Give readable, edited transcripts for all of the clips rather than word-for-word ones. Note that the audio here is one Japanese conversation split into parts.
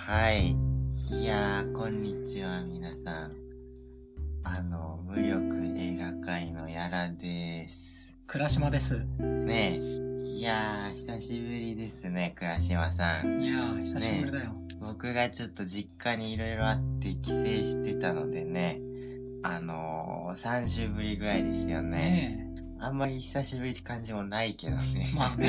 はい。いやー、こんにちは、皆さん。無力映画界のやらです。 倉島です。 ねえ。いやー、久しぶりですね、倉島さん。 いやー、久しぶりだよ。 僕がちょっと実家にいろいろあって帰省してたのでね、3週ぶりぐらいですよね。 ねあんまり久しぶりって感じもないけどね。 まあね。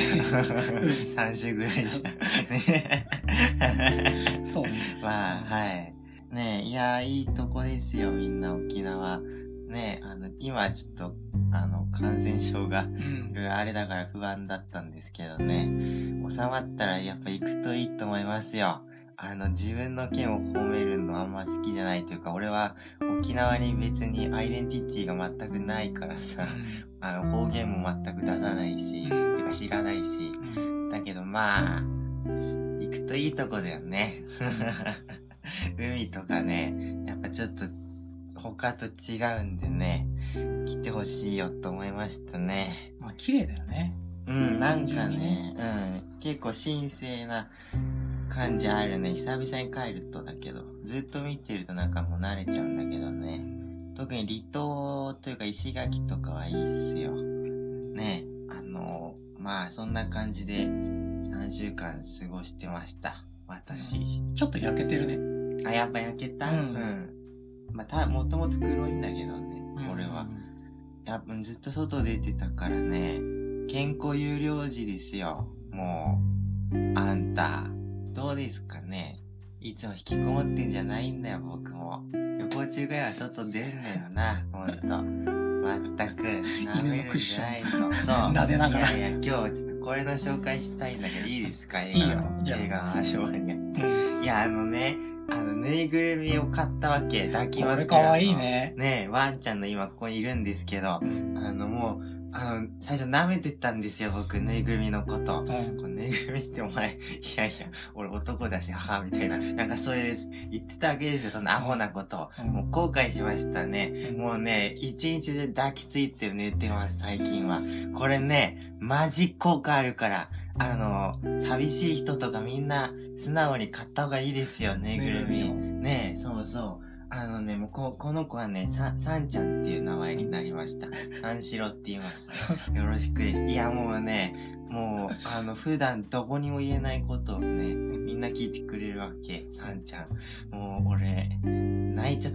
3週ぐらいじゃ。ねそうね。 まあ、はい。ねえ、いやー、いいとこですよ、みんな沖縄。ねえ、今ちょっと、感染症が、いろいろあれだから不安だったんですけどね。収まったらやっぱ行くといいと思いますよ。自分の県を褒めるのあんま好きじゃないというか、俺は沖縄に別にアイデンティティが全くないからさ、方言も全く出さないし、てか知らないし、だけどまあ、行くといいとこだよね。海とかね、やっぱちょっと他と違うんでね、来てほしいよと思いましたね。 まあ綺麗だよね。 なんかね、結構神聖な感じあるね。久々に帰るとだけど、ずっと見てるとなんかもう慣れちゃうんだけどね。特に離島というか石垣とかはいいっすよ。ね、まあそんな感じで3週間過ごしてました。私。 ちょっと焼けてるね。 あ、やっぱ焼けた？まあもともと黒いんだけどね、俺は。やっぱずっと外出てたからね、健康有料児ですよ。もう、あんた、どうですかね。いつも引きこもってんじゃないんだよ、僕も。旅行中ぐらいは外出るのよな、ほんと。まったく、舐めるんじゃないの。そう。 撫でながら。 いやいや、今日ちょっとこれの紹介したいんだけど、いいですか？ いいよ。 映画の話はね。いや、ぬいぐるみを買ったわけ。抱き枕の。 これかわいいね。 ねえ、ワンちゃんの今ここにいるんですけど、もう、最初舐めてたんですよ、僕、ぬいぐるみのこと。このぬいぐるみってお前、いやいや、俺男だし、母みたいな、なんかそういう、言ってたわけですよ、そのアホなことを。もう後悔しましたね。もうね、一日中抱きついて寝てます、最近は。これね、マジ効果あるから、寂しい人とかみんな、素直に買った方がいいですよ、ぬいぐるみ。ねえ、そうそう。もうこの子はね、さんちゃんっていう名前になりました。三四郎って言います。よろしくです。いや、もうね、普段どこにも言えないことをね、みんな聞いてくれるわけ。さんちゃん。もう、俺、泣いちゃった。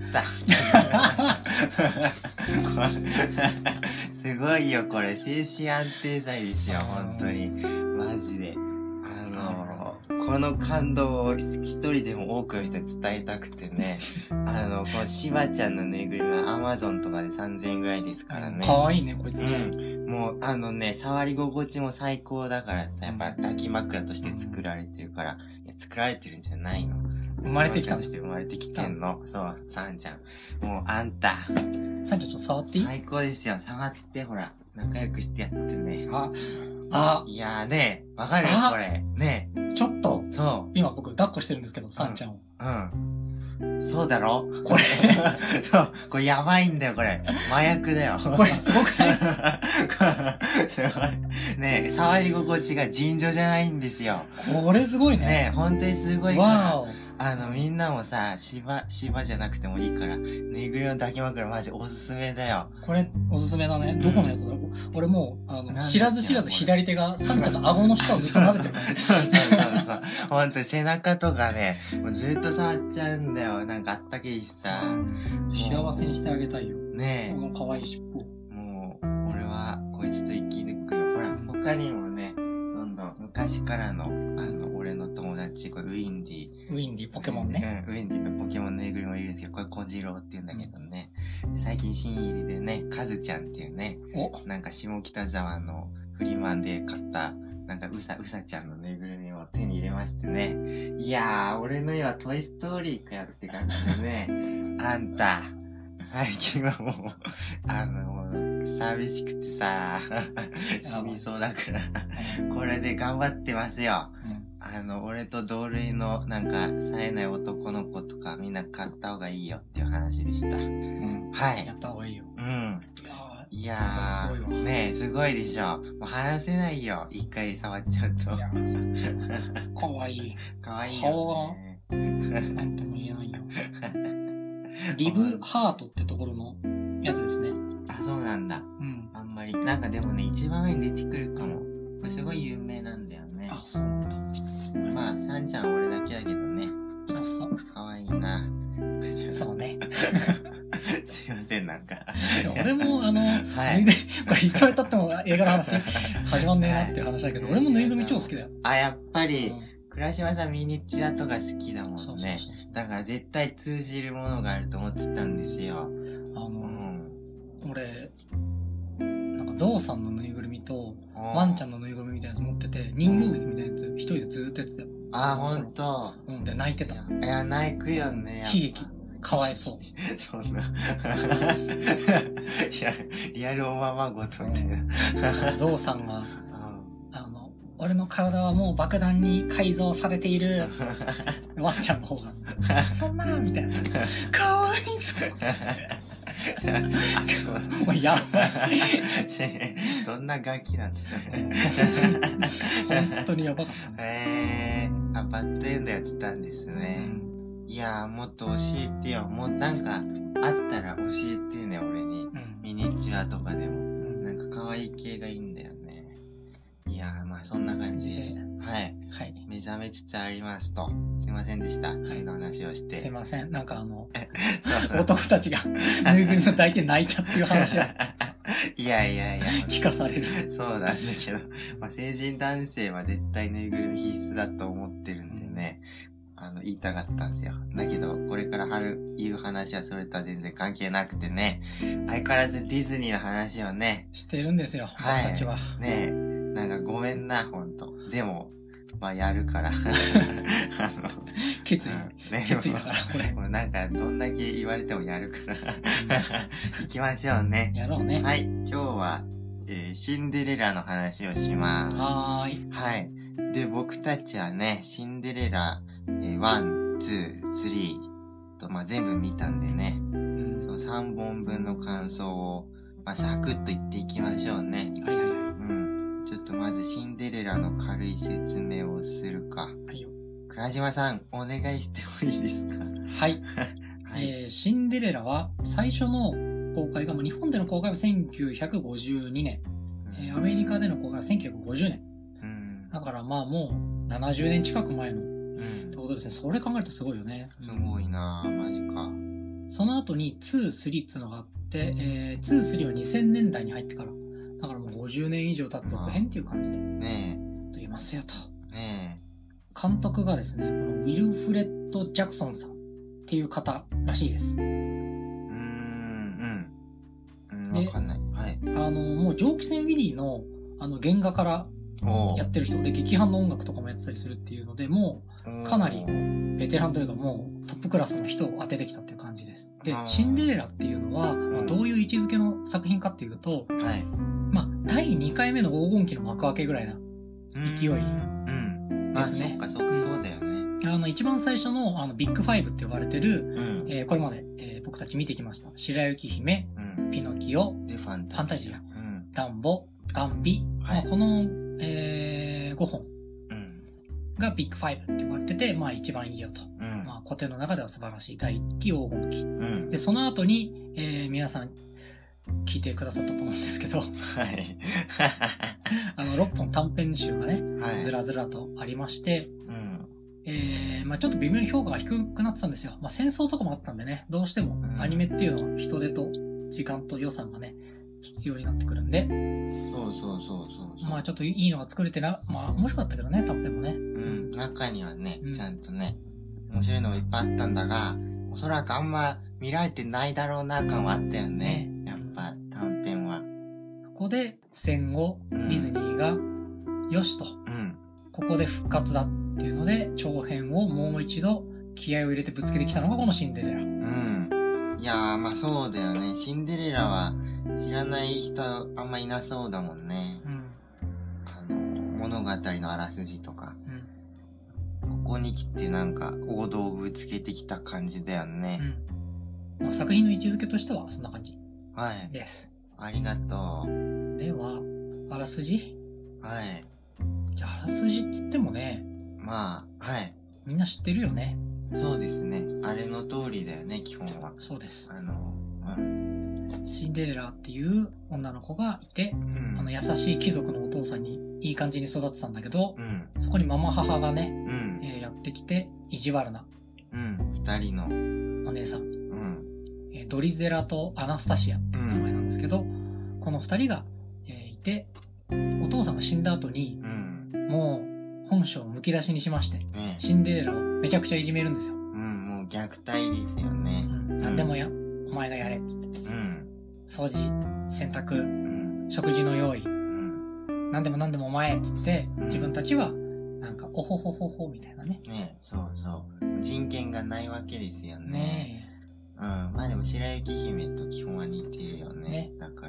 すごいよ、これ。精神安定剤ですよ、本当に。マジで。この感動を一人でも多くの人に伝えたくてね。このしばちゃんのぬいぐるみは Amazon とかで3000円ぐらいですからね。 かわいいね、こいつね。 もう触り心地も最高だからさ、やっぱ抱き枕として作られてるから。いや、作られてるんじゃないの。 生まれてきたとして生まれてきてんの。そう、さんちゃん。もう、あんた。 さんちゃんちょっと触っていい？ 最高ですよ。触って、ほら。仲良くしてやってね。いやーね、わかるよ、これ。ね。 ちょっと。 そう。 今僕抱っこしてるんですけど、さんちゃんを。 そうだろ？ これ。 そう。これやばいんだよ、これ。麻薬だよ。 これすごくない？ すごい。ねえ、触り心地が尋常じゃないんですよ。 これすごいね。 ねえ、本当にすごいから。 わー。 みんなもさ、芝じゃなくてもいいから、ぬいぐるみの抱き枕マジおすすめだよ。 これ、おすすめだね。どこのやつだろう？俺もう、知らず知らず左手が、さんちゃんの顎の下をずっと撫でてる。 そう。ほんと背中とかね、もうずっと触っちゃうんだよ。なんかあったけいしさ。 幸せにしてあげたいよ。 ねえ。 この可愛い尻尾。 もう、俺はこいつと生き抜くよ。ほら、他にもね、どんどん昔からの、俺の友達、これウィンディ、 ポケモンね。 ウィンディのポケモンぬいぐるみもいるんですけど、これ小次郎って言うんだけどね。最近新入りでね、カズちゃんっていうね、なんか下北沢のフリマンで買った、なんかうさちゃんのぬいぐるみを手に入れましてね。いやー、俺の絵はトイストーリーかよって感じでね。あんた、最近はもう、寂しくてさ、死にそうだから、これで頑張ってますよ。俺と同類の、なんか、冴えない男の子とかみんな買った方がいいよっていう話でした。はい。 やった方がいいよ。 いやー、ねえ、すごいでしょ。もう話せないよ。一回触っちゃうと。 かわいい。 かわいいよ、ね。 顔が、 なんとも言えないよ。リブハートってところのやつですね。 あ、そうなんだ。 うん。 あんまり。なんかでもね、一番上に出てくるかも。これすごい有名なんだよね。 あ、そうなんだ。 まあ、さんちゃんは俺だけだけどね。 そうそう。 かわいいな。 そうね。 すいません、なんか。 俺もはい。 これいつまで経っても映画の話始まんねえなっていう話だけど、俺もぬいぐるみ超好きだよ。 あ、やっぱり、 うん、 倉島さんミニチュアとか好きだもんね。 そうそうそうだから絶対通じるものがあると思ってたんですよ。 俺、なんかゾウさんのぬいぐるみと、ワンちゃんのぬいぐるみみたいなやつ持ってて、人形劇みたいなやつ、一人でずーっとやってたよ。 あ、ほんと。 うん、で、泣いてた。 いや、泣くよね。 悲劇。かわいそう。 そんな。いや、リアルおままごとみたいな。 ゾウさんが、俺の体はもう爆弾に改造されている。ワンちゃんの方が、そんなみたいな。かわいそう。もうやばい。 どんなガキなんだ本当にやばかった。 あ、バッドエンドやってたんですね。いやー、もっと教えてよ。もうなんか、あったら教えてね、俺に。ミニチュアとかでも。なんか可愛い系がいいんだよね。いやー、まあそんな感じです。はい。はい。目覚めつつありますと。すいませんでした。そんな話をして。 すいません。なんか男たちがぬいぐるみの抱いて泣いたっていう話を。 いや。 聞かされる。 そうなんだけど、まあ成人男性は絶対ぬいぐるみ必須だと思ってるんでね。言いたかったんですよ。だけど、これから言う話はそれとは全然関係なくてね。相変わらずディズニーの話をね。 してるんですよ、私たちは。 ねえ。なんかごめんな、ほんと。でも、まあ、やるから。 決意。決意だから、これ。 もうなんか、どんだけ言われてもやるから。行きましょうね。 やろうね。 はい。今日は、シンデレラの話をします。 はい。 で、僕たちはね、シンデレラ、1、2、3と、まあ、全部見たんでね。そう、3本分の感想を、まあ、サクッと言っていきましょうね。 はい。 ちょっとまずシンデレラの軽い説明をするか。はいよ。倉島さん、お願いしてもいいですか？ はい。シンデレラは最初の公開が、日本での公開は1952年。アメリカでの公開は1950年。だからまあもう70年近く前の。ってことですね。それ考えるとすごいよね。 すごいなぁ、マジか。 その後に2、3っていうのがあって、2、3は2000年代に入ってから。だからもう50年以上経つ続編っていう感じで。ねえ。撮りますよと。ねえ。監督がですね、このウィルフレッド・ジャクソンさんっていう方らしいです。 わかんない。はい。 もう蒸気船ウィリーの原画からやってる人で、劇伴の音楽とかもやってたりするっていうので、もうかなりベテランというかもうトップクラスの人を当ててきたっていう感じです。で、シンデレラっていうのは、どういう位置づけの作品かっていうと、はい。第2回目の黄金期の幕開けぐらいな勢いですね。 そうだよね。 一番最初のビッグファイブって呼ばれてる、これまで、僕たち見てきました。白雪姫、ピノキオ、ファンタジア、ダンボ、バンビ、この、5本がビッグファイブって呼ばれてて、一番いいよと。古典の中では素晴らしい第1期黄金期。で、その後に、皆さん、聞いてくださったと思うんですけど、はい。6本短編集がね、ずらずらとありまして、ちょっと微妙に評価が低くなってたんですよ。戦争とかもあったんでね、どうしてもアニメっていうのは人手と時間と予算がね、必要になってくるんで、 そう。 ちょっといいのが作れて面白かったけどね、短編もね。 中にはね、ちゃんとね、面白いのもいっぱいあったんだが、おそらくあんま見られてないだろうな感はあったよね。やっぱ短編は。 ここで戦後、ディズニーが、よしと、ここで復活だっていうので、長編をもう一度気合を入れてぶつけてきたのがこのシンデレラ。 いやー、そうだよね。シンデレラは知らない人あんまいなそうだもんね。物語のあらすじとか。ここに来てなんか王道をぶつけてきた感じだよね。 作品の位置づけとしてはそんな感じ。 はい。 です。 ありがとう。 では、あらすじ？ はい。 じゃあ、あらすじっつってもね。 はい。 みんな知ってるよね。 そうですね。あれの通りだよね、基本は。 そうです。シンデレラっていう女の子がいて、優しい貴族のお父さんにいい感じに育ってたんだけど、そこにママ母がね、やってきて、意地悪な。 二人のお姉さん。ドリゼラとアナスタシアっていう名前なんですけど、この二人が、いて、お父さんが死んだ後に、もう本性をむき出しにしまして、シンデレラをめちゃくちゃいじめるんですよ。 もう虐待ですよね。 何でもお前がやれっつって。掃除、洗濯、食事の用意、何でもお前っつって、自分たちは、なんか、おほほほほみたいなね。 そうそう。人権がないわけですよね。まあでも白雪姫と基本は似てるよね。だから、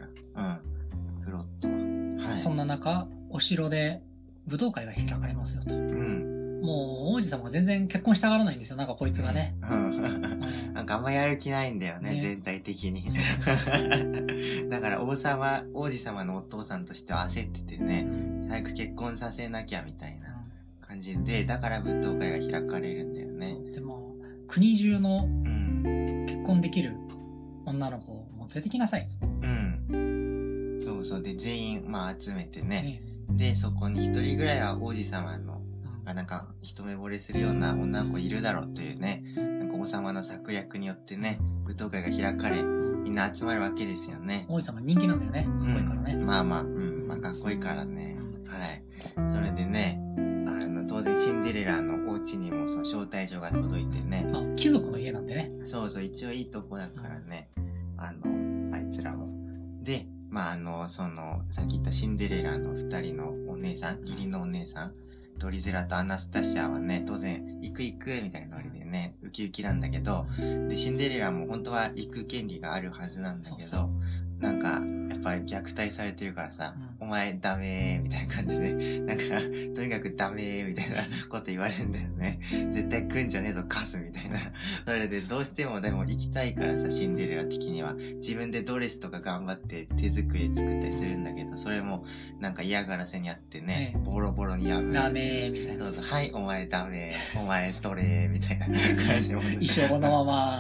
プロットは。はい。 そんな中、お城で武道会が開かれますよと。もう王子様が全然結婚したがらないんですよ、なんかこいつがね。 なんかあんまやる気ないんだよね、全体的に。だから王子様のお父さんとしては焦っててね、早く結婚させなきゃみたいな感じで、だから舞踏会が開かれるんだよね。 でも、国中の結婚できる女の子をもう連れてきなさいっつって。 そうそう。で、全員、集めてね。で、そこに一人ぐらいは王子様の、なんか、一目惚れするような女の子いるだろうというね、なんか王様の策略によってね、舞踏会が開かれ、みんな集まるわけですよね。 王子様人気なんだよね。かっこいいからね。 かっこいいからね。はい。それでね、当然シンデレラのお家にもその招待状が届いてね。 貴族の家なんでね。 そうそう、一応いいとこだからね。あいつらも。で、さっき言ったシンデレラの二人のお姉さん、義理のお姉さん、ドリゼラとアナスタシアはね、当然、行くみたいなノリでね、ウキウキなんだけど、で、シンデレラも本当は行く権利があるはずなんだけど、なんか、やっぱり虐待されてるからさ、お前ダメーみたいな感じで、なんか、とにかくダメーみたいなこと言われるんだよね。絶対来んじゃねえぞ、カスみたいな。それでどうしてもでも行きたいからさ、シンデレラ的には。自分でドレスとか頑張って手作り作ったりするんだけど、それもなんか嫌がらせにあってね、ボロボロに破る。 ダメーみたいな。 そうそう、はい、お前ダメー、お前取れーみたいな感じで。 衣装のまま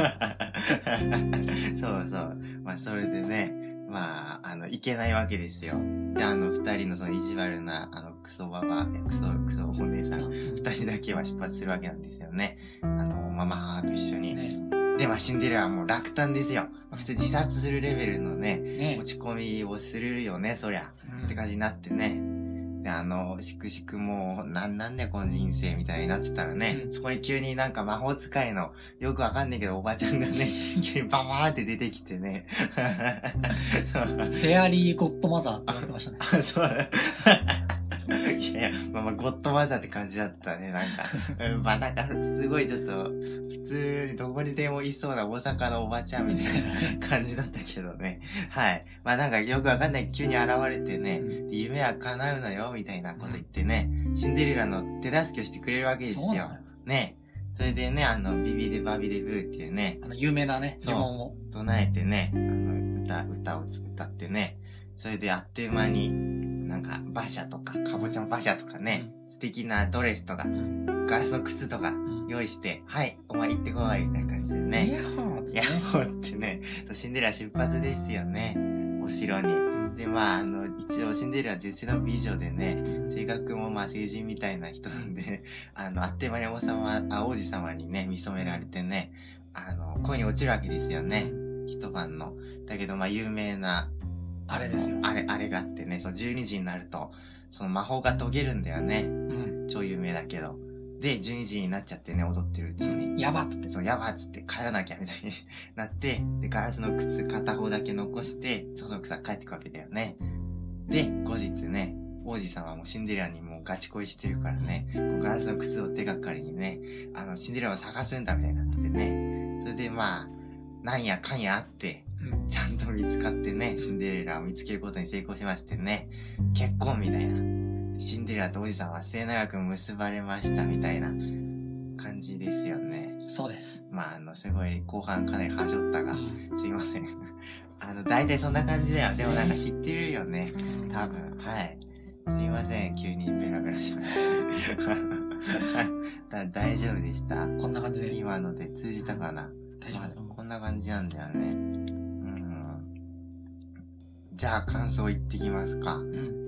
そうそう。それでね、いけないわけですよ。で、二人のその意地悪な、クソお姉さん、二人だけは出発するわけなんですよね。ママ母と一緒に。で、シンデレラはもう落胆ですよ。普通自殺するレベルのね、落ち込みをするよね、そりゃ。って感じになってね。で、しくしくもう、なんでこの人生みたいになってたらね、そこに急になんか魔法使いの、よくわかんないけどおばちゃんがね、急にババーって出てきてね。 フェアリーゴッドマザーって言われてましたね。 そうだ。いや、ゴッドマザーって感じだったね、なんか。なんか、すごいちょっと、普通にどこにでもいそうな大阪のおばちゃんみたいな感じだったけどね。はい。なんかよくわかんない急に現れてね、夢は叶うのよ、みたいなこと言ってね、シンデレラの手助けをしてくれるわけですよ。ね。それでね、ビビデバビデブーっていうね、 有名なね、 呪文を唱えてね、歌を歌ってね、それであっという間に、なんか、馬車とか、かぼちゃの馬車とかね、素敵なドレスとか、ガラスの靴とか、用意して、はい、お前行ってこい、みたいな感じでね。 ヤッホーヤッホーってね、シンデレラ出発ですよね。お城に。で、一応シンデレラ絶世の美女でね、性格も成人みたいな人なんで、あっという間に王子様にね、見初められてね、恋に落ちるわけですよね。一晩の。だけど、有名な、 あれですよ。 あれがあってね、その12時になると、その魔法が解けるんだよね。超有名だけど。で、12時になっちゃってね、踊ってるうちに。 やばっつって。 そう、やばっつって帰らなきゃみたいになって、で、ガラスの靴片方だけ残して、そそくさ帰ってくわけだよね。で、後日ね、王子様もシンデレラにもうガチ恋してるからね、ガラスの靴を手がかりにね、シンデレラを探すんだみたいになっててね。それでなんやかんやあって、ちゃんと見つかってね、シンデレラを見つけることに成功しましてね、結婚みたいな。シンデレラと王子さんは末永く結ばれましたみたいな感じですよね。 そうです。 すごい後半かなりはしょったが、すいません。大体そんな感じだよ。でもなんか知ってるよね。多分。はい。すいません。急にベラベラしました。 大丈夫でした？ こんな感じで。 今ので通じたかな？ 大丈夫。 こんな感じなんだよね。じゃあ感想言ってきますか。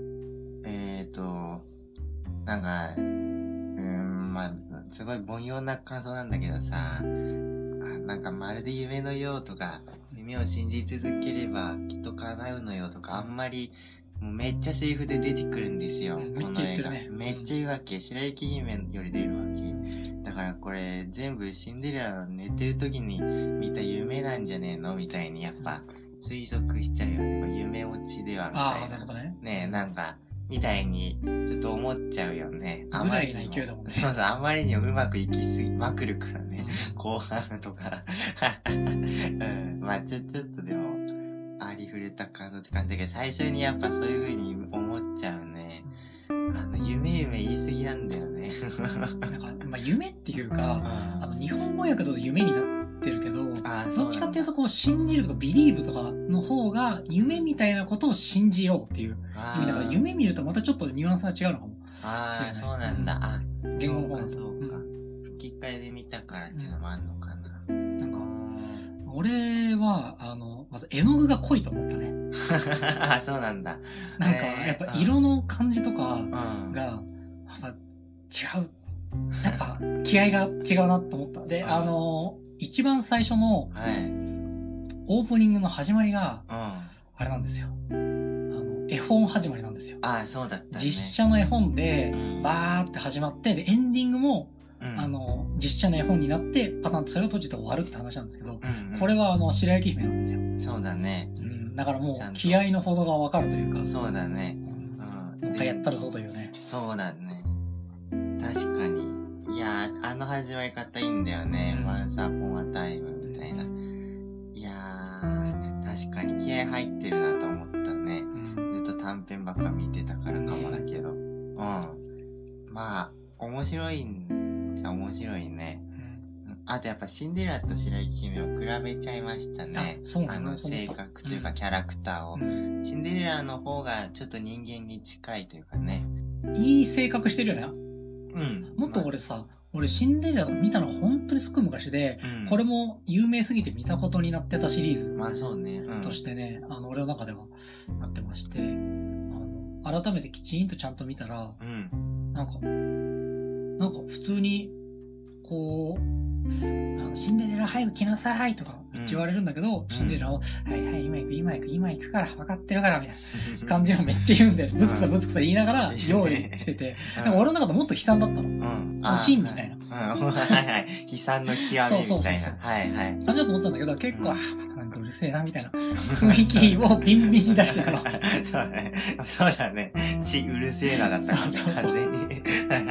なんか、まあ、すごい凡庸な感想なんだけどさ、なんかまるで夢のようとか、夢を信じ続ければきっと叶うのよとか、あんまり、もうめっちゃセリフで出てくるんですよ。 めっちゃ言ってるね。 めっちゃ言うわけ。白雪姫より出るわけ。だからこれ全部シンデレラの寝てる時に見た夢なんじゃねえのみたいにやっぱ推測しちゃうよね。夢落ちではみたいな。 ああ、なるほどね。 ねえ、なんか、みたいにちょっと思っちゃうよね。 あまりに勢いだもんね。 そうそう、あまりにもうまくいきすぎまくるからね。後半とか。まあちょっとでも、ありふれた感動って感じだけど、最初にやっぱそういう風に思っちゃうね。夢言い過ぎなんだよね。 なんか、まあ夢っていうか、日本語訳だと夢になってるけど、どっちかっていうとこう信じるとかビリーブとかの方が夢みたいなことを信じようっていう意味だから、夢見るとまたちょっとニュアンスが違うのかも。 そうなんだ。 言語の方だと。 そうか。吹き替えで見たからっていうのもあるのかな。 なんか、俺は、まず絵の具が濃いと思ったね。 そうなんだ。 なんか、やっぱ色の感じとかが、やっぱ違う。やっぱ気合が違うなと思った。で、一番最初の、オープニングの始まりが、あれなんですよ。絵本始まりなんですよ。 そうだったね。 実写の絵本で、バーって始まって、で、エンディングも、実写の絵本になって、パタンとそれを閉じて終わるって話なんですけど、これは白雪姫なんですよ。 そうだね。 だからもう、気合のほどがわかるというか。 そうだね。 もう一回やったるぞというね。 そうだね。確かに。いやー、始まり方いいんだよね。Once Upon a Time みたいな。いやー、確かに気合入ってるなと思ったね。ずっと短編ばっか見てたからかもだけど。まあ、面白いんじゃ面白いね。あとやっぱシンデレラと白雪姫を比べちゃいましたね。性格というかキャラクターを。シンデレラの方がちょっと人間に近いというかね。 いい性格してるよね。もっと俺シンデレラ見たのが本当にすっごい昔で、これも有名すぎて見たことになってたシリーズ。 まあそうね。 としてね、俺の中ではなってまして、改めてきちんとちゃんと見たら、なんか普通に、こう、シンデレラ早く来なさいとか言われるんだけど、シンデレラを、はいはい、今行くから、分かってるから、みたいな感じのめっちゃ言うんで、ぶつくさ言いながら用意してて、なんか俺の中でもっと悲惨だったの。シーンみたいな。 悲惨の極みみたいな。 感じだと思ってたんだけど、結構、なんかうるせえな、みたいな雰囲気をビンビンに出してくの。 そうだね。うるせえなだったから、完全に。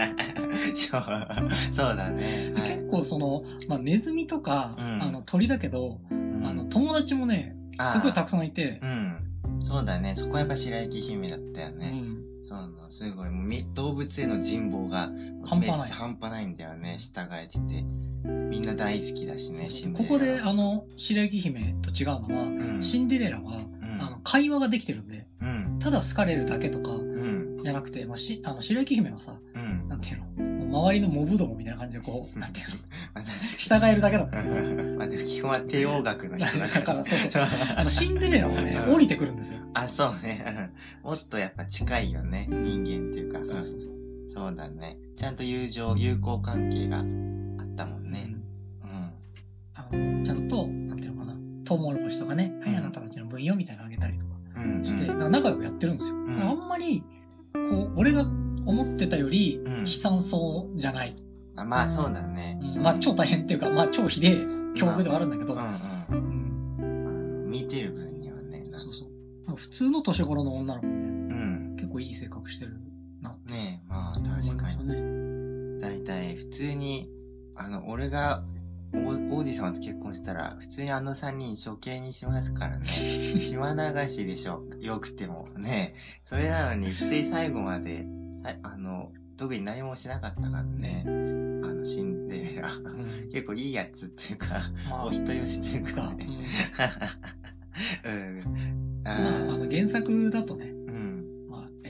そうだね。 結構ネズミとか、鳥だけど、友達もね、すごいたくさんいて。 そうだね。そこはやっぱ白雪姫だったよね。すごい、もう動物への人望がめっちゃ半端ないんだよね。従えてて。みんな大好きだしね、シンデレラ。 ここで白雪姫と違うのは、シンデレラは、会話ができてるんで、ただ好かれるだけとか、じゃなくて、白雪姫はさ、なんていうの周りのモブどもみたいな感じでこう、なんていうの従えるだけだった。 でも基本は帝王学の人だから。 そう。シンデレラはね、降りてくるんですよ。 そうね。もっとやっぱ近いよね。人間っていうか。そうだね。ちゃんと友好関係があったもんね。 ちゃんと、なんていうのかな、トウモロコシとかね、はい、あなたたちの分よみたいなのあげたりとかして、仲良くやってるんですよ。あんまり、こう、俺が思ってたより悲惨そうじゃない。 まあそうだね。 超大変っていうか、超ひでえ境遇ではあるんだけど。 見てる分にはね。 そう。普通の年頃の女の子ね、結構いい性格してるな。 ねえ、まあ確かに。だいたい普通に、俺が王子様と結婚したら、普通に3人処刑にしますからね。島流しでしょ。よくても。ねそれなのに、普通に最後まで、特に何もしなかったからね。シンデレラ。結構いいやつっていうか、お人よしっていうかね。 原作だとね、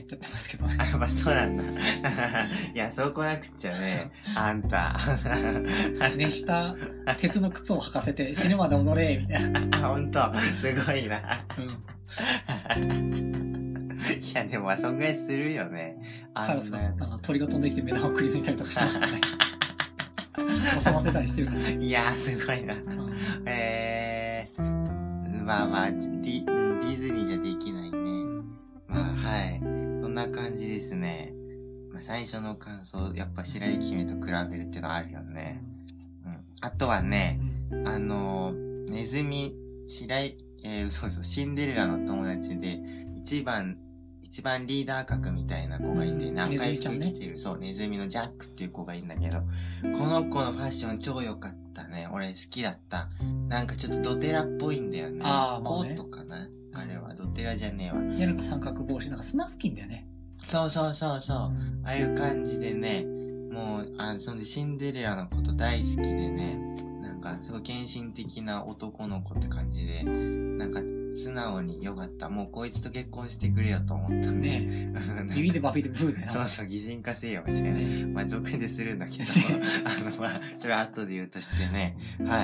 ちゃってますけどね。 あ、まあそうなんだ。いや、そう来なくっちゃね、あんた。 熱した鉄の靴を履かせて死ぬまで踊れ、みたいな。 あ、ほんと、すごいな。 うん。 いや、でも、そんぐらいするよね。 カラスが、鳥が飛んできて目玉をくり抜いたりとかしてますからね。襲わせたりしてるから。 いやー、すごいな。まあまあ、ディズニーじゃできないね。まあ、はい。そんな感じですね。まあ、最初の感想、やっぱ白雪姫と比べるっていうのはあるよね。うん。あとはね、ネズミ、そうそう、シンデレラの友達で、一番リーダー格みたいな子がいて、仲良く来てる、そう、ネズミのジャックっていう子がいいんだけど、この子のファッション超良かったね。俺好きだった。なんかちょっとドテラっぽいんだよね。コートかな、あれはドテラじゃねえわ。 いや、なんか三角帽子、なんかスナフキンだよね。 そう。ああいう感じでね、もう、そんでシンデレラのこと大好きでね、なんかすごい献身的な男の子って感じで、なんか素直によかった。もうこいつと結婚してくれよと思ったね。 指でバフィでブーだよ。 そう、擬人化せよみたいな。まあ続編でするんだけど、まあ、それは後で言うとしてね。はい。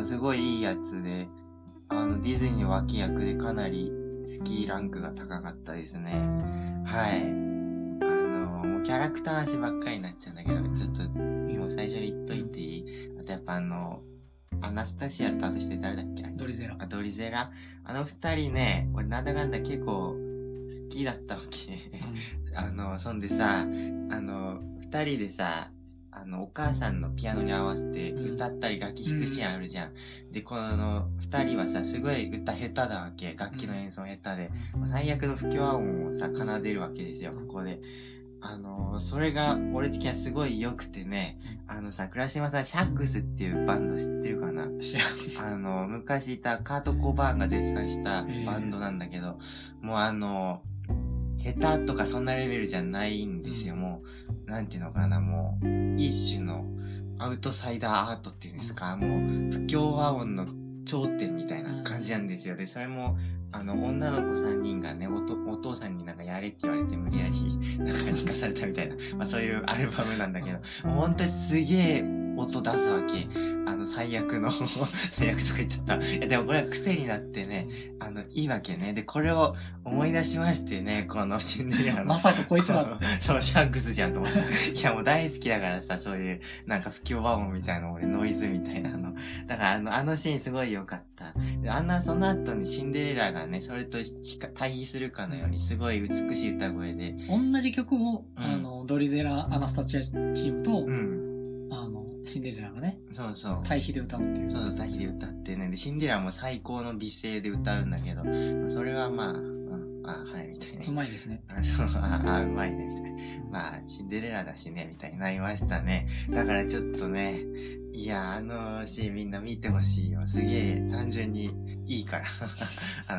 すごいいいやつで、ディズニー脇役でかなりスキーランクが高かったですね。はい。もうキャラクター話ばっかりになっちゃうんだけど、ちょっと、もう最初に言っといていい？あとやっぱアナスタシアとあと一人誰だっけ？ ドリゼラ。 ドリゼラ。二人ね、俺なんだかんだ結構好きだったわけ。そんでさ、二人でさ、お母さんのピアノに合わせて歌ったり楽器弾くシーンあるじゃん。で、この二人はさ、すごい歌下手だわけ。楽器の演奏下手で。最悪の不協和音をさ、奏でるわけですよ、ここで。それが俺的にはすごい良くてね、倉島さん、シャックスっていうバンド知ってるかな？昔いたカート・コバーンが絶賛したバンドなんだけど、もう下手とかそんなレベルじゃないんですよ。もう、なんていうのかな、もう、一種のアウトサイダーアートっていうんですか、もう、不協和音の頂点みたいな感じなんですよ。で、それも、女の子3人がね、お父さんになんかやれって言われて無理やり、なんか聞かされたみたいな、まあそういうアルバムなんだけど、もう本当にすげえ音出すわけ。最悪の、最悪とか言っちゃった。いや、でもこれは癖になってね、いいわけね。で、これを思い出しましてね、このシンデレラの。 まさかこいつらそう、シャンクスじゃんと思って。いや、もう大好きだからさ、そういう、なんか不協和音みたいな、俺ノイズみたいなの。だからあのシーンすごい良かった。で、その後にシンデレラがね、それと対比するかのように、すごい美しい歌声で。 同じ曲を、ドリゼラ・アナスタチアチームと、シンデレラがね、 そう。 対比で歌うっていう。 そう、対比で歌ってね。で、シンデレラも最高の美声で歌うんだけど、それはまあ、はい、みたいな。 うまいですね。 うまいね、みたいな。まあ、シンデレラだしね、みたいになりましたね。だからちょっとね、いや、シーンみんな見てほしいよ。すげえ、単純にいいから。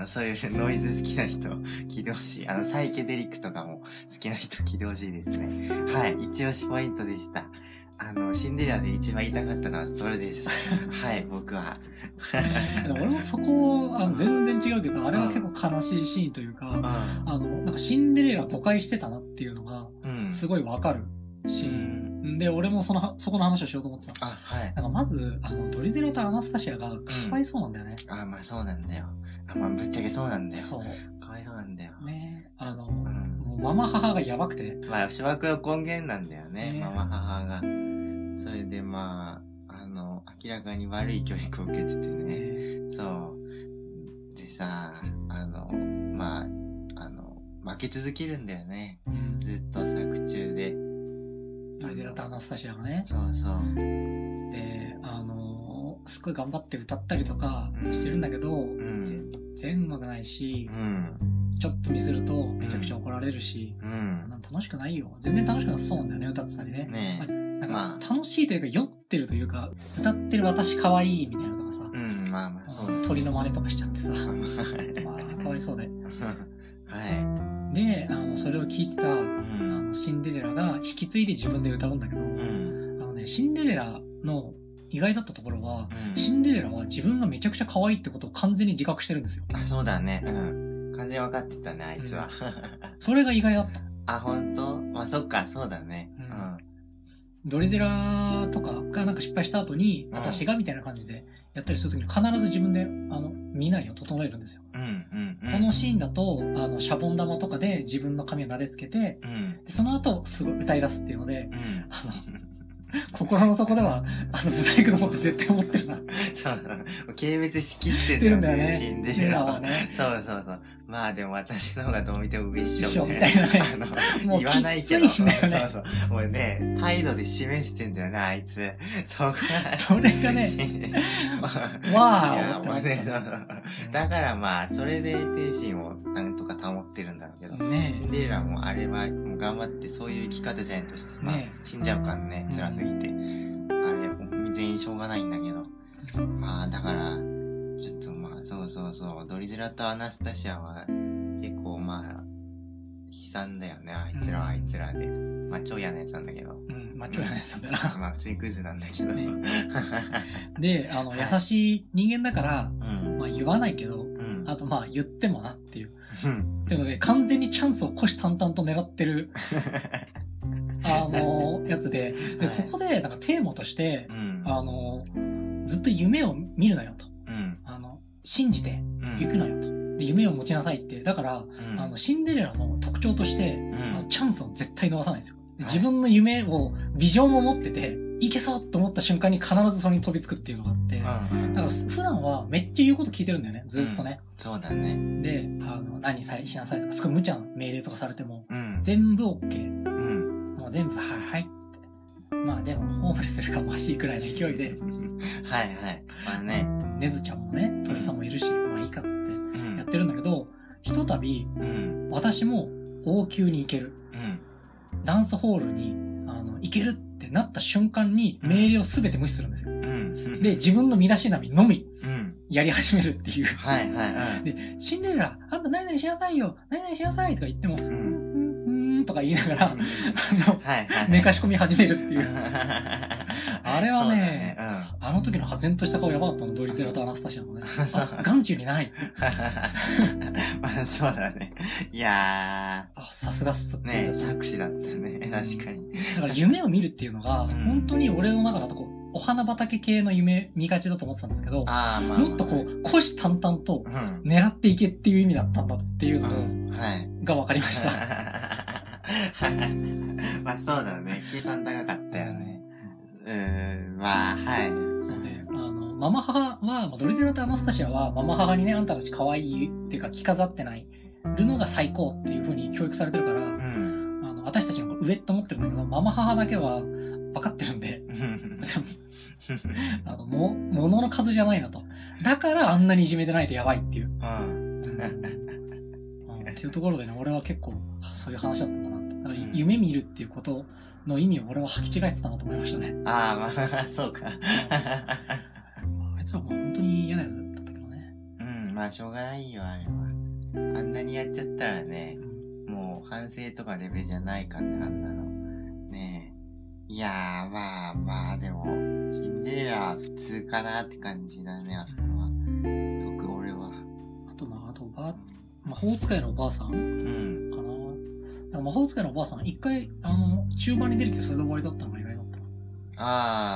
そういうノイズ好きな人、聞いてほしい。サイケデリックとかも好きな人聞いてほしいですね。はい、一押しポイントでした。シンデレラで一番言いたかったのはそれです。はい、僕は。 俺もそこ、全然違うけど、あれは結構悲しいシーンというか、なんかシンデレラ誤解してたなっていうのが、すごいわかるシーン。で、俺もそこの話をしようと思ってた。 はい。 なんかまず、ドリゼラとアナスタシアがかわいそうなんだよね。 まあそうなんだよ。まあぶっちゃけそうなんだよ。 そう。 かわいそうなんだよ。 ね、もうママ母がやばくて。 まあ、諸悪の根源なんだよね、ママ母が。それでまあ、明らかに悪い教育を受けててね。そう。でさ、まあ、負け続けるんだよね。ずっと作中で。 ドリゼラとアナスタシアがね。 そう。 で、すっごい頑張って歌ったりとかしてるんだけど、全然上手くないし、ちょっとミスるとめちゃくちゃ怒られるし、楽しくないよ。全然楽しくなさそうなんだよね、歌ってたりね。なんか楽しいというか酔ってるというか、歌ってる私可愛いみたいなとかさ、 まあそうだ。 鳥の真似とかしちゃってさ、まあかわいそうで。 はい。 で、それを聞いてた、シンデレラが引き継いで自分で歌うんだけど、シンデレラの意外だったところは、シンデレラは自分がめちゃくちゃ可愛いってことを完全に自覚してるんですよ。 そうだね。 完全に分かってたね、あいつは。 それが意外だった。 あ、本当？まあ、そっか、そうだね。 ドリゼラとかがなんか失敗した後に、私がみたいな感じでやったりするときに必ず自分で、身なりを整えるんですよ。このシーンだと、シャボン玉とかで自分の髪を撫でつけて、でその後、すごい歌い出すっていうので、心の底では、ブサイクの方って絶対思ってるな。 そうなの。軽蔑しきってんだよね、シンデレラはね。 そうそうそう。まあでも私の方がどう見ても上っしょみたいなね。 もう言わないけど。 そうそう。もうね、態度で示してんだよね、あいつ。 それがね、わーね。だからまあ、それで精神をなんとか保ってるんだろうけど。シンデレラもあれはもう頑張ってそういう生き方じゃないとして、まあ、死んじゃうからね、辛すぎて。あれ、全員しょうがないんだけど。まあ、だから、ちょっとまあ、そう、ドリゼラとアナスタシアは、結構まあ、悲惨だよね、あいつらはあいつらで。まあ、超嫌なやつなんだけど。 まあ、超嫌なやつなんだな。 まあ、普通にクズなんだけど。ね、 で、優しい人間だから、まあ、言わないけど、あとまあ、言ってもなっていう。っていうので、完全にチャンスを虎視眈々と狙ってる、やつで、ここで、なんかテーマとして、ずっと夢を見るなよと。信じて行くなよと。で、夢を持ちなさいって。だから、シンデレラの特徴として、チャンスを絶対逃さないんですよ。自分の夢を、ビジョンを持ってて、いけそうと思った瞬間に必ずそれに飛びつくっていうのがあって、だから普段はめっちゃ言うこと聞いてるんだよね、ずっとね。 そうだね。 で、何さえしなさいとか、すごい無茶な命令とかされても、全部 OK。もう全部、はい、つって。まあでも、ホームレスよりかマシいくらいの勢いで。 はい。まあね。 ネズちゃんもね、鳥さんもいるし、まあいいかっつってやってるんだけど、ひとたび、私も王宮に行ける。ダンスホールに、行けるってなった瞬間に命令をすべて無視するんですよ。で、自分の身だしなみのみ、やり始めるっていう。で、シンデレラ、あんた何々しなさいよ、何々しなさいとか言っても、とか言いながら、めかし込み始めるっていう。あれはね、あの時の発然とした顔やばかったの、ドリゼラとアナスタシアのね。眼中にない。 まあそうだね。いやー。さすがっすね。作詞だったね。確かに。 だから夢を見るっていうのが、本当に俺の中だとお花畑系の夢見がちだと思ってたんですけど、もっとこう、虎視眈々と狙っていけっていう意味だったんだっていうのが分かりました。 まあそうだね。計算高かったよね。まあ、はい。 そうで、ママ母は、ドリゼラとアナスタシアは、ママ母にね、あんたたち可愛いっていうか着飾ってないるのが最高っていう風に教育されてるから、私たちの上って思ってるんだけど、ママ母だけは分かってるんで、物の数じゃないなと。だからあんなにいじめてないとやばいっていう。っていうところでね、俺は結構、そういう話だったんだなって。だから夢見るっていうことの意味を俺は履き違えてたなと思いましたね。 まあ、そうか。 あいつはもう本当に嫌なやつだったけどね。 まあしょうがないよ、あれは。あんなにやっちゃったらね、もう反省とかレベルじゃないからね、あんなの。ねえ。いやー、まあでも、シンデレラは普通かなって感じだね、あとは。俺は。あと魔法使いのおばあさんかな。だから魔法使いのおばあさん、一回、中盤に出てきてそれで終わりだったのが意外だった。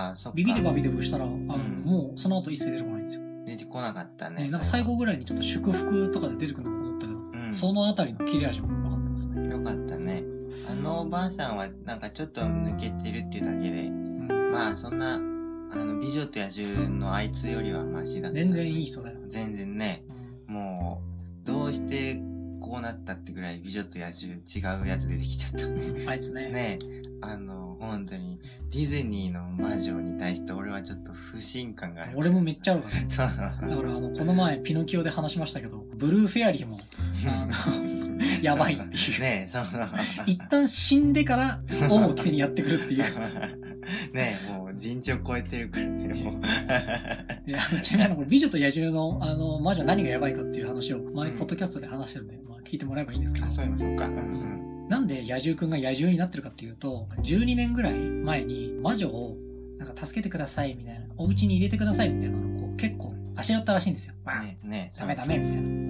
そっか。ビビデバビデブしたら、もうその後一切出てこないんですよ。出てこなかったね。なんか最後ぐらいにちょっと祝福とかで出てくるのかと思ったけど、そのあたりの切れ味も良かったですね。良かったね。おばあさんはなんかちょっと抜けてるっていうだけで、まあそんな、美女と野獣のあいつよりはマシだった。全然いい人だよ。全然ね。もう、どうしてこうなったってぐらい美女と野獣違うやつ出てきちゃったね。あいつね。ね本当に、ディズニーの魔女に対して俺はちょっと不信感がある。俺もめっちゃあるからね。だからこの前ピノキオで話しましたけど、ブルーフェアリーも、やばいっていう。ね一旦死んでから、恩を着てにやってくるっていう。ねもう人知を超えてるからね、もう。いや、ちなみにこれ美女と野獣の、魔女何がやばいかっていう話を前、ポッドキャストで話してるんで、まあ聞いてもらえばいいんですけど。そういえばそっか。なんで野獣くんが野獣になってるかっていうと、12年ぐらい前に魔女を、なんか助けてくださいみたいな、お家に入れてくださいみたいなのを結構あしらったらしいんですよ。ダメダメみたいな。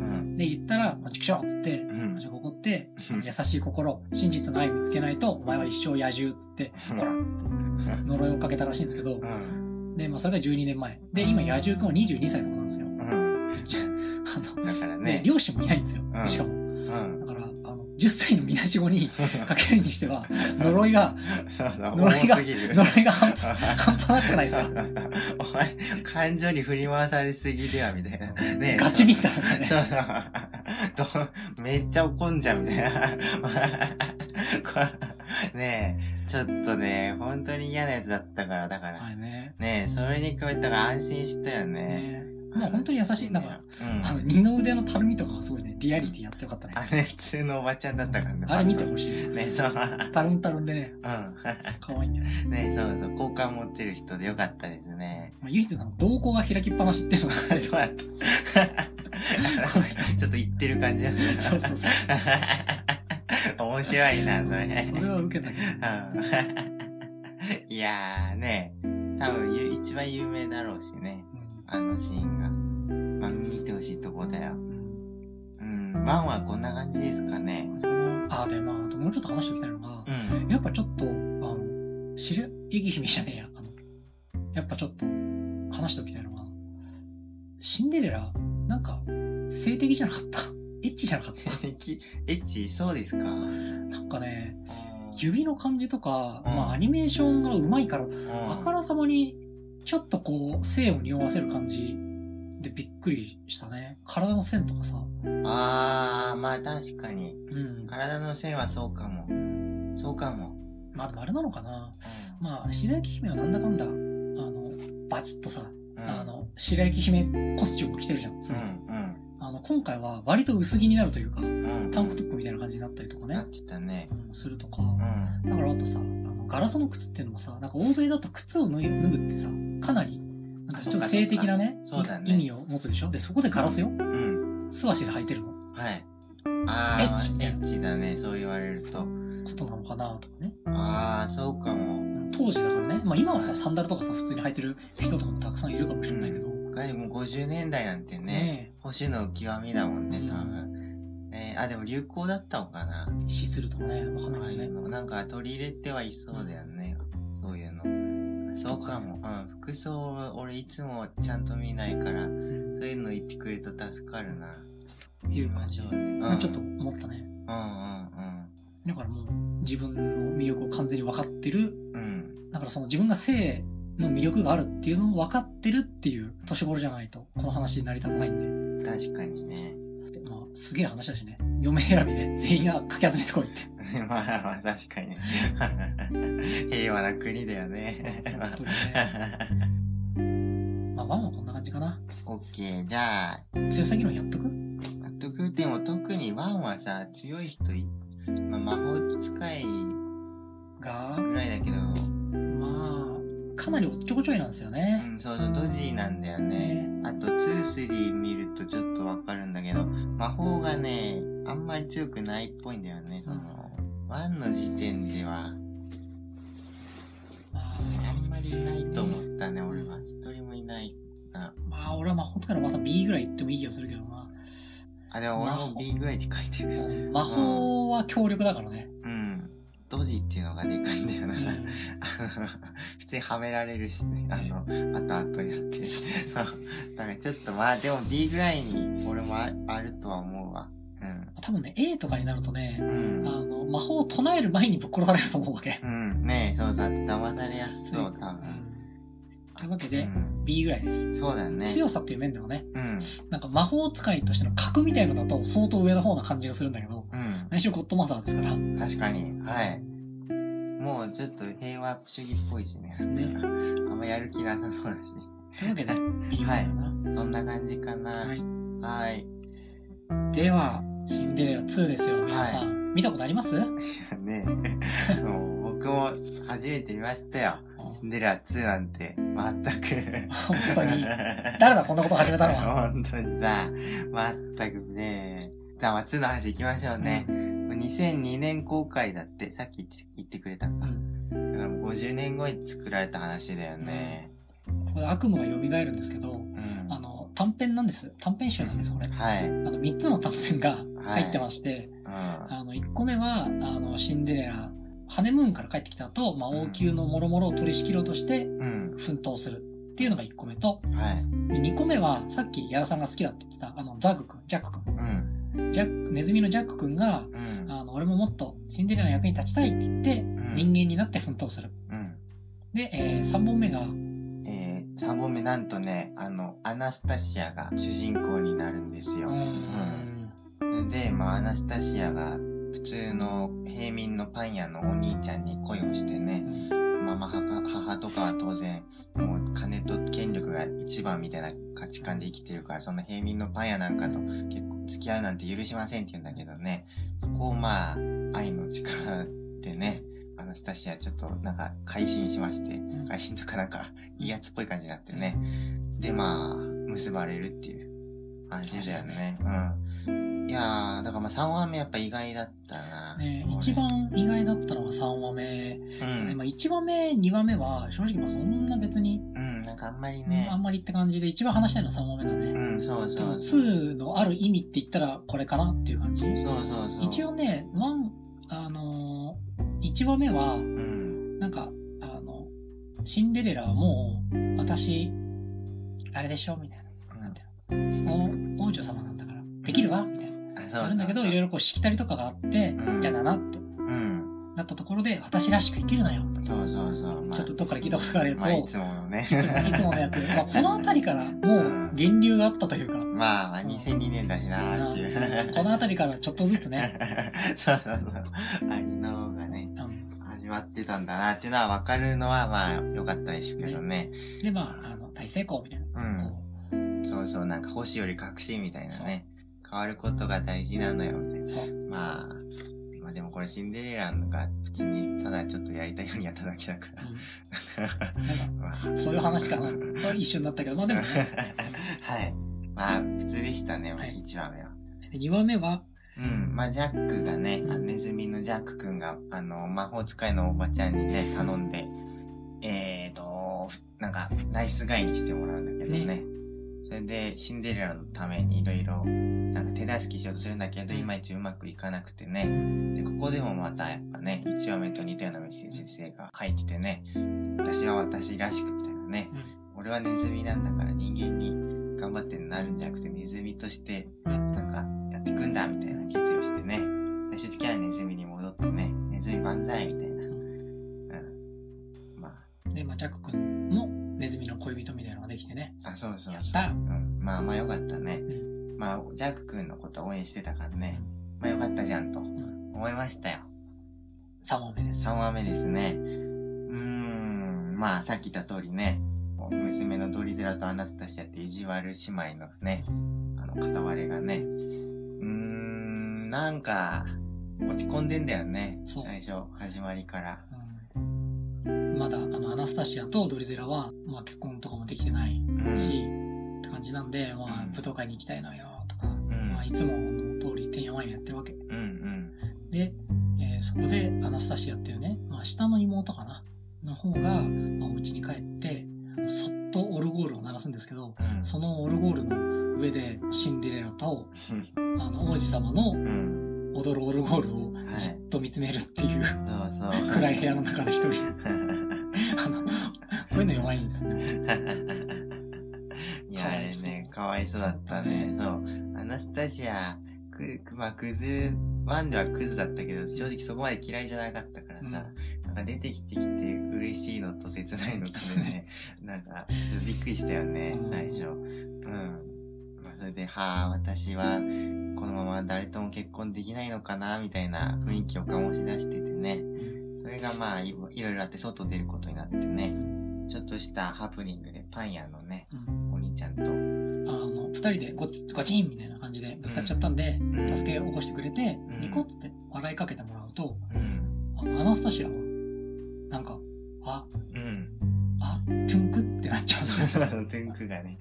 で、言ったら、ちくしょうっつって、じゃあここって、優しい心、真実の愛見つけないと、お前は一生野獣っつって、ほらっつって、呪いをかけたらしいんですけど、で、それが12年前。で、今、野獣くんは22歳とかなんですよ。だからね。両親もいないんですよ。しかも。だから、10歳のみなしごにかけるにしては、呪いが半端なくないですか？ お前、感情に振り回されすぎでは、みたいな。ねガチビンタね。 めっちゃ怒んじゃう、みたいな。ねえ、ちょっとね、本当に嫌なやつだったから、だから。 はいね。 ねえ、それに比べたら安心したよね。 もう本当に優しい。なんか、二の腕のたるみとかがすごいね、リアリティやってよかったね。 あれ、普通のおばちゃんだったからね。 あれ見てほしい。 ね、そう。 タルンタルンでね。可愛いんだよね。 ね、そうそう、好感持ってる人でよかったですね。 唯一瞳孔が開きっぱなしっていうのがあって。 そうだった。ちょっと言ってる感じだね。 そうそうそう。 面白いな、それ。 それは受けたけど。 いやーね、多分一番有名だろうしね。あのシーンが。まあ、見てほしいとこだよ。ワンはこんな感じですかね。 で、あともうちょっと話しておきたいのが、やっぱちょっと、白雪姫じゃねえや。やっぱちょっと、話しておきたいのが、シンデレラ、なんか、性的じゃなかった。エッチじゃなかった。 エッチそうですか？ なんかね、指の感じとか、アニメーションが上手いから、あからさまに、ちょっとこう、性を匂わせる感じでびっくりしたね。体の線とかさ。 まあ確かに。体の線はそうかも。そうかも。 でもあれなのかな。白雪姫はなんだかんだ、バチッとさ、白雪姫コスチューム着てるじゃん。今回は割と薄着になるというか、タンクトップみたいな感じになったりとかね。 なってたね。 するとか。だからあとさ、ガラスの靴っていうのもさ、なんか欧米だと靴を脱ぐってさ、かなり、なんかちょっと性的なね、意味を持つでしょ。で、そこでガラスよ。素足で履いてるの。 はい。エッチだね、そう言われると。 ことなのかなとかね。 そうかも。 当時だからね。今はさ、サンダルとかさ、普通に履いてる人とかもたくさんいるかもしれないけど。 もう50年代なんてね、保守の極みだもんね、多分。でも流行だったのかな。 シスルとかね、わかんないね。 なんか取り入れてはいそうだよね、そういうの。そうかも。服装俺いつもちゃんと見ないから、そういうの言ってくれると助かるな。 っていう感じは、ちょっと思ったね。だからもう自分の魅力を完全に分かってる。だからその自分が性の魅力があるっていうのを分かってるっていう年頃じゃないと、この話に成り立たないんで。確かにね。 すげえ話だしね。嫁選びで全員がかき集めてこいって。 まあ確かにね。平和な国だよね。 本当にね。ワンはこんな感じかな。 オッケー、じゃあ。 強さ議論やっとく？ でも特にワンはさ、強い人魔法使いがぐらいだけど。 かなりおっちょこちょいなんですよね。 そうそう、ドジーなんだよね。あと、2、3見るとちょっとわかるんだけど、魔法がね、あんまり強くないっぽいんだよね。1の時点では、あんまりいないと思ったね、俺は。一人もいないな。 俺は魔法使いのまた B ぐらい言ってもいい気がするけどな。 でも俺も B ぐらいって書いてる。 魔法は強力だからね。 ドジっていうのがでかいんだよな。普通にはめられるしね。後々やって。だからちょっとでも B ぐらいに俺もあるとは思うわ。 多分ね、A とかになるとね、魔法を唱える前にぶっ殺されると思うわけ。 ねえ、そうそう、騙されやすそう、多分。 というわけで、B ぐらいです。 そうだね。 強さっていう面ではね、なんか魔法使いとしての格みたいのだと相当上の方な感じがするんだけど、何しろゴッドマザーですから。 確かに、はい。もうちょっと平和主義っぽいしね。あんまやる気なさそうだし。 というわけで、B ぐらいかな。 はい。そんな感じかな。はい。 では、シンデレラ2ですよ、皆さん。見たことあります？ ね僕も初めて見ましたよ。シンデレラ2なんて、全く。 本当に。誰だ、こんなこと始めたのは。 本当にさ、全くね。じゃあ、2の話行きましょうね。2002年公開だって、さっき言ってくれたか。だからもう50年後に作られた話だよね。 ここで悪夢が蘇るんですけど、 短編なんです。短編集なんです、これ。 はい。 3つの短編が入ってまして、1個目は、シンデレラ、ハネムーンから帰ってきた後、まあ、王宮の諸々を取り仕切ろうとして、奮闘するっていうのが1個目と、で2個目は、さっきヤラさんが好きだって言ってた、ジャック君。ネズミのジャック君が、俺ももっとシンデレラの役に立ちたいって言って、人間になって奮闘する。で、3本目が、 3本目なんとね、アナスタシアが主人公になるんですよ。で、まあ、アナスタシアが普通の平民のパン屋のお兄ちゃんに恋をしてね、母とかは当然、もう金と権力が一番みたいな価値観で生きてるから、そんな平民のパン屋なんかと結構付き合うなんて許しませんって言うんだけどね、そこをまあ、愛の力でね、アナスタシアちょっとなんか改心しまして、改心とかなんかいいやつっぽい感じになってね。でまあ、結ばれるっていう感じだよね。いやー、だからまあ3話目やっぱ意外だったな。 一番意外だったのが3話目。まあ1話目、2話目は正直まあそんな別に。 なんかあんまりね。 あんまりって感じで一番話したいのは3話目だね。 そうそう。 2のある意味って言ったらこれかなっていう感じ。一応ね、1話目は、なんか、シンデレラはもう、私、あれでしょみたいな。なんていうの？王女様なんだから、できるわみたいな。あるんだけど、いろいろこう、しきたりとかがあって、嫌だなって。なったところで、私らしく生きるのよ。ちょっとどっから聞いたことがあるやつを。 いつものね。 いつものやつ。このあたりから、もう、源流があったというか。 まあ、2002年だしなーっていう。 このあたりからちょっとずつね。 ありのがね、始まってたんだなっていうのは分かるのは、まあ、良かったですけどね。 で、まあ、大成功みたいな。 そう、なんか星より確信みたいなね。変わることが大事なのよ、みたいな。まあでもこれシンデレラが普通にただちょっとやりたいようにやっただけだから。 そういう話かな。一瞬だったけど、まあでもね。 はい。まあ普通でしたね、1話目は。 2話目はまあジャックがね、ネズミのジャックくんが、魔法使いのおばちゃんにね、頼んで、なんか、ナイスガイにしてもらうんだけどね。それで、シンデレラのためにいろいろ、なんか手助けしようとするんだけど、いまいちうまくいかなくてね。で、ここでもまたやっぱね、1話目と似たようなメッセージ性が入っててね、私は私らしくみたいなね。俺はネズミなんだから人間に頑張ってなるんじゃなくて、ネズミとして、なんか、やってくんだみたいな決意をしてね。最終的にはネズミに戻ってね、ネズミ万歳みたいな。 で、ジャック君もネズミの恋人みたいなのができてね。 そう。まあよかったね。まあ、ジャック君のことを応援してたからね。まあよかったじゃんと思いましたよ。 3話目です。 3話目ですね。まあさっき言った通りね、娘のドリゼラとアナスタシアって意地悪姉妹のね、片割れがね、なんか、落ち込んでんだよね。最初、始まりから。 まだ、アナスタシアとドリゼラは、まあ結婚とかもできてないし、って感じなんで、まあ、舞踏会に行きたいのよ、とか、まあ、いつもの通り、てんやわんややってるわけ。で、そこで、アナスタシアっていうね、まあ、下の妹かな、の方が、お家に帰って、そっとオルゴールを鳴らすんですけど、そのオルゴールの上で、シンデレラと、王子様の、踊るオルゴールをじっと見つめるっていう、暗い部屋の中で一人。こういうの弱いんですね。 いや、あれね、かわいそうだったね。そう。アナスタシア、まあ、ワンではクズだったけど、正直そこまで嫌いじゃなかったからさ、なんか出てきて嬉しいのと切ないのとね、なんか、ちょっとびっくりしたよね、最初。まあ、それで、私は、このまま誰とも結婚できないのかな、みたいな雰囲気を醸し出しててね。それがまあ、いろいろあって外出ることになってね、ちょっとしたハプニングでパン屋のね、お兄ちゃんと、 二人でゴチンみたいな感じでぶつかっちゃったんで、助けを起こしてくれて、ニコッつって笑いかけてもらうと、アナスタシアは、なんか、トゥンクってなっちゃうんだ。トゥンクがね。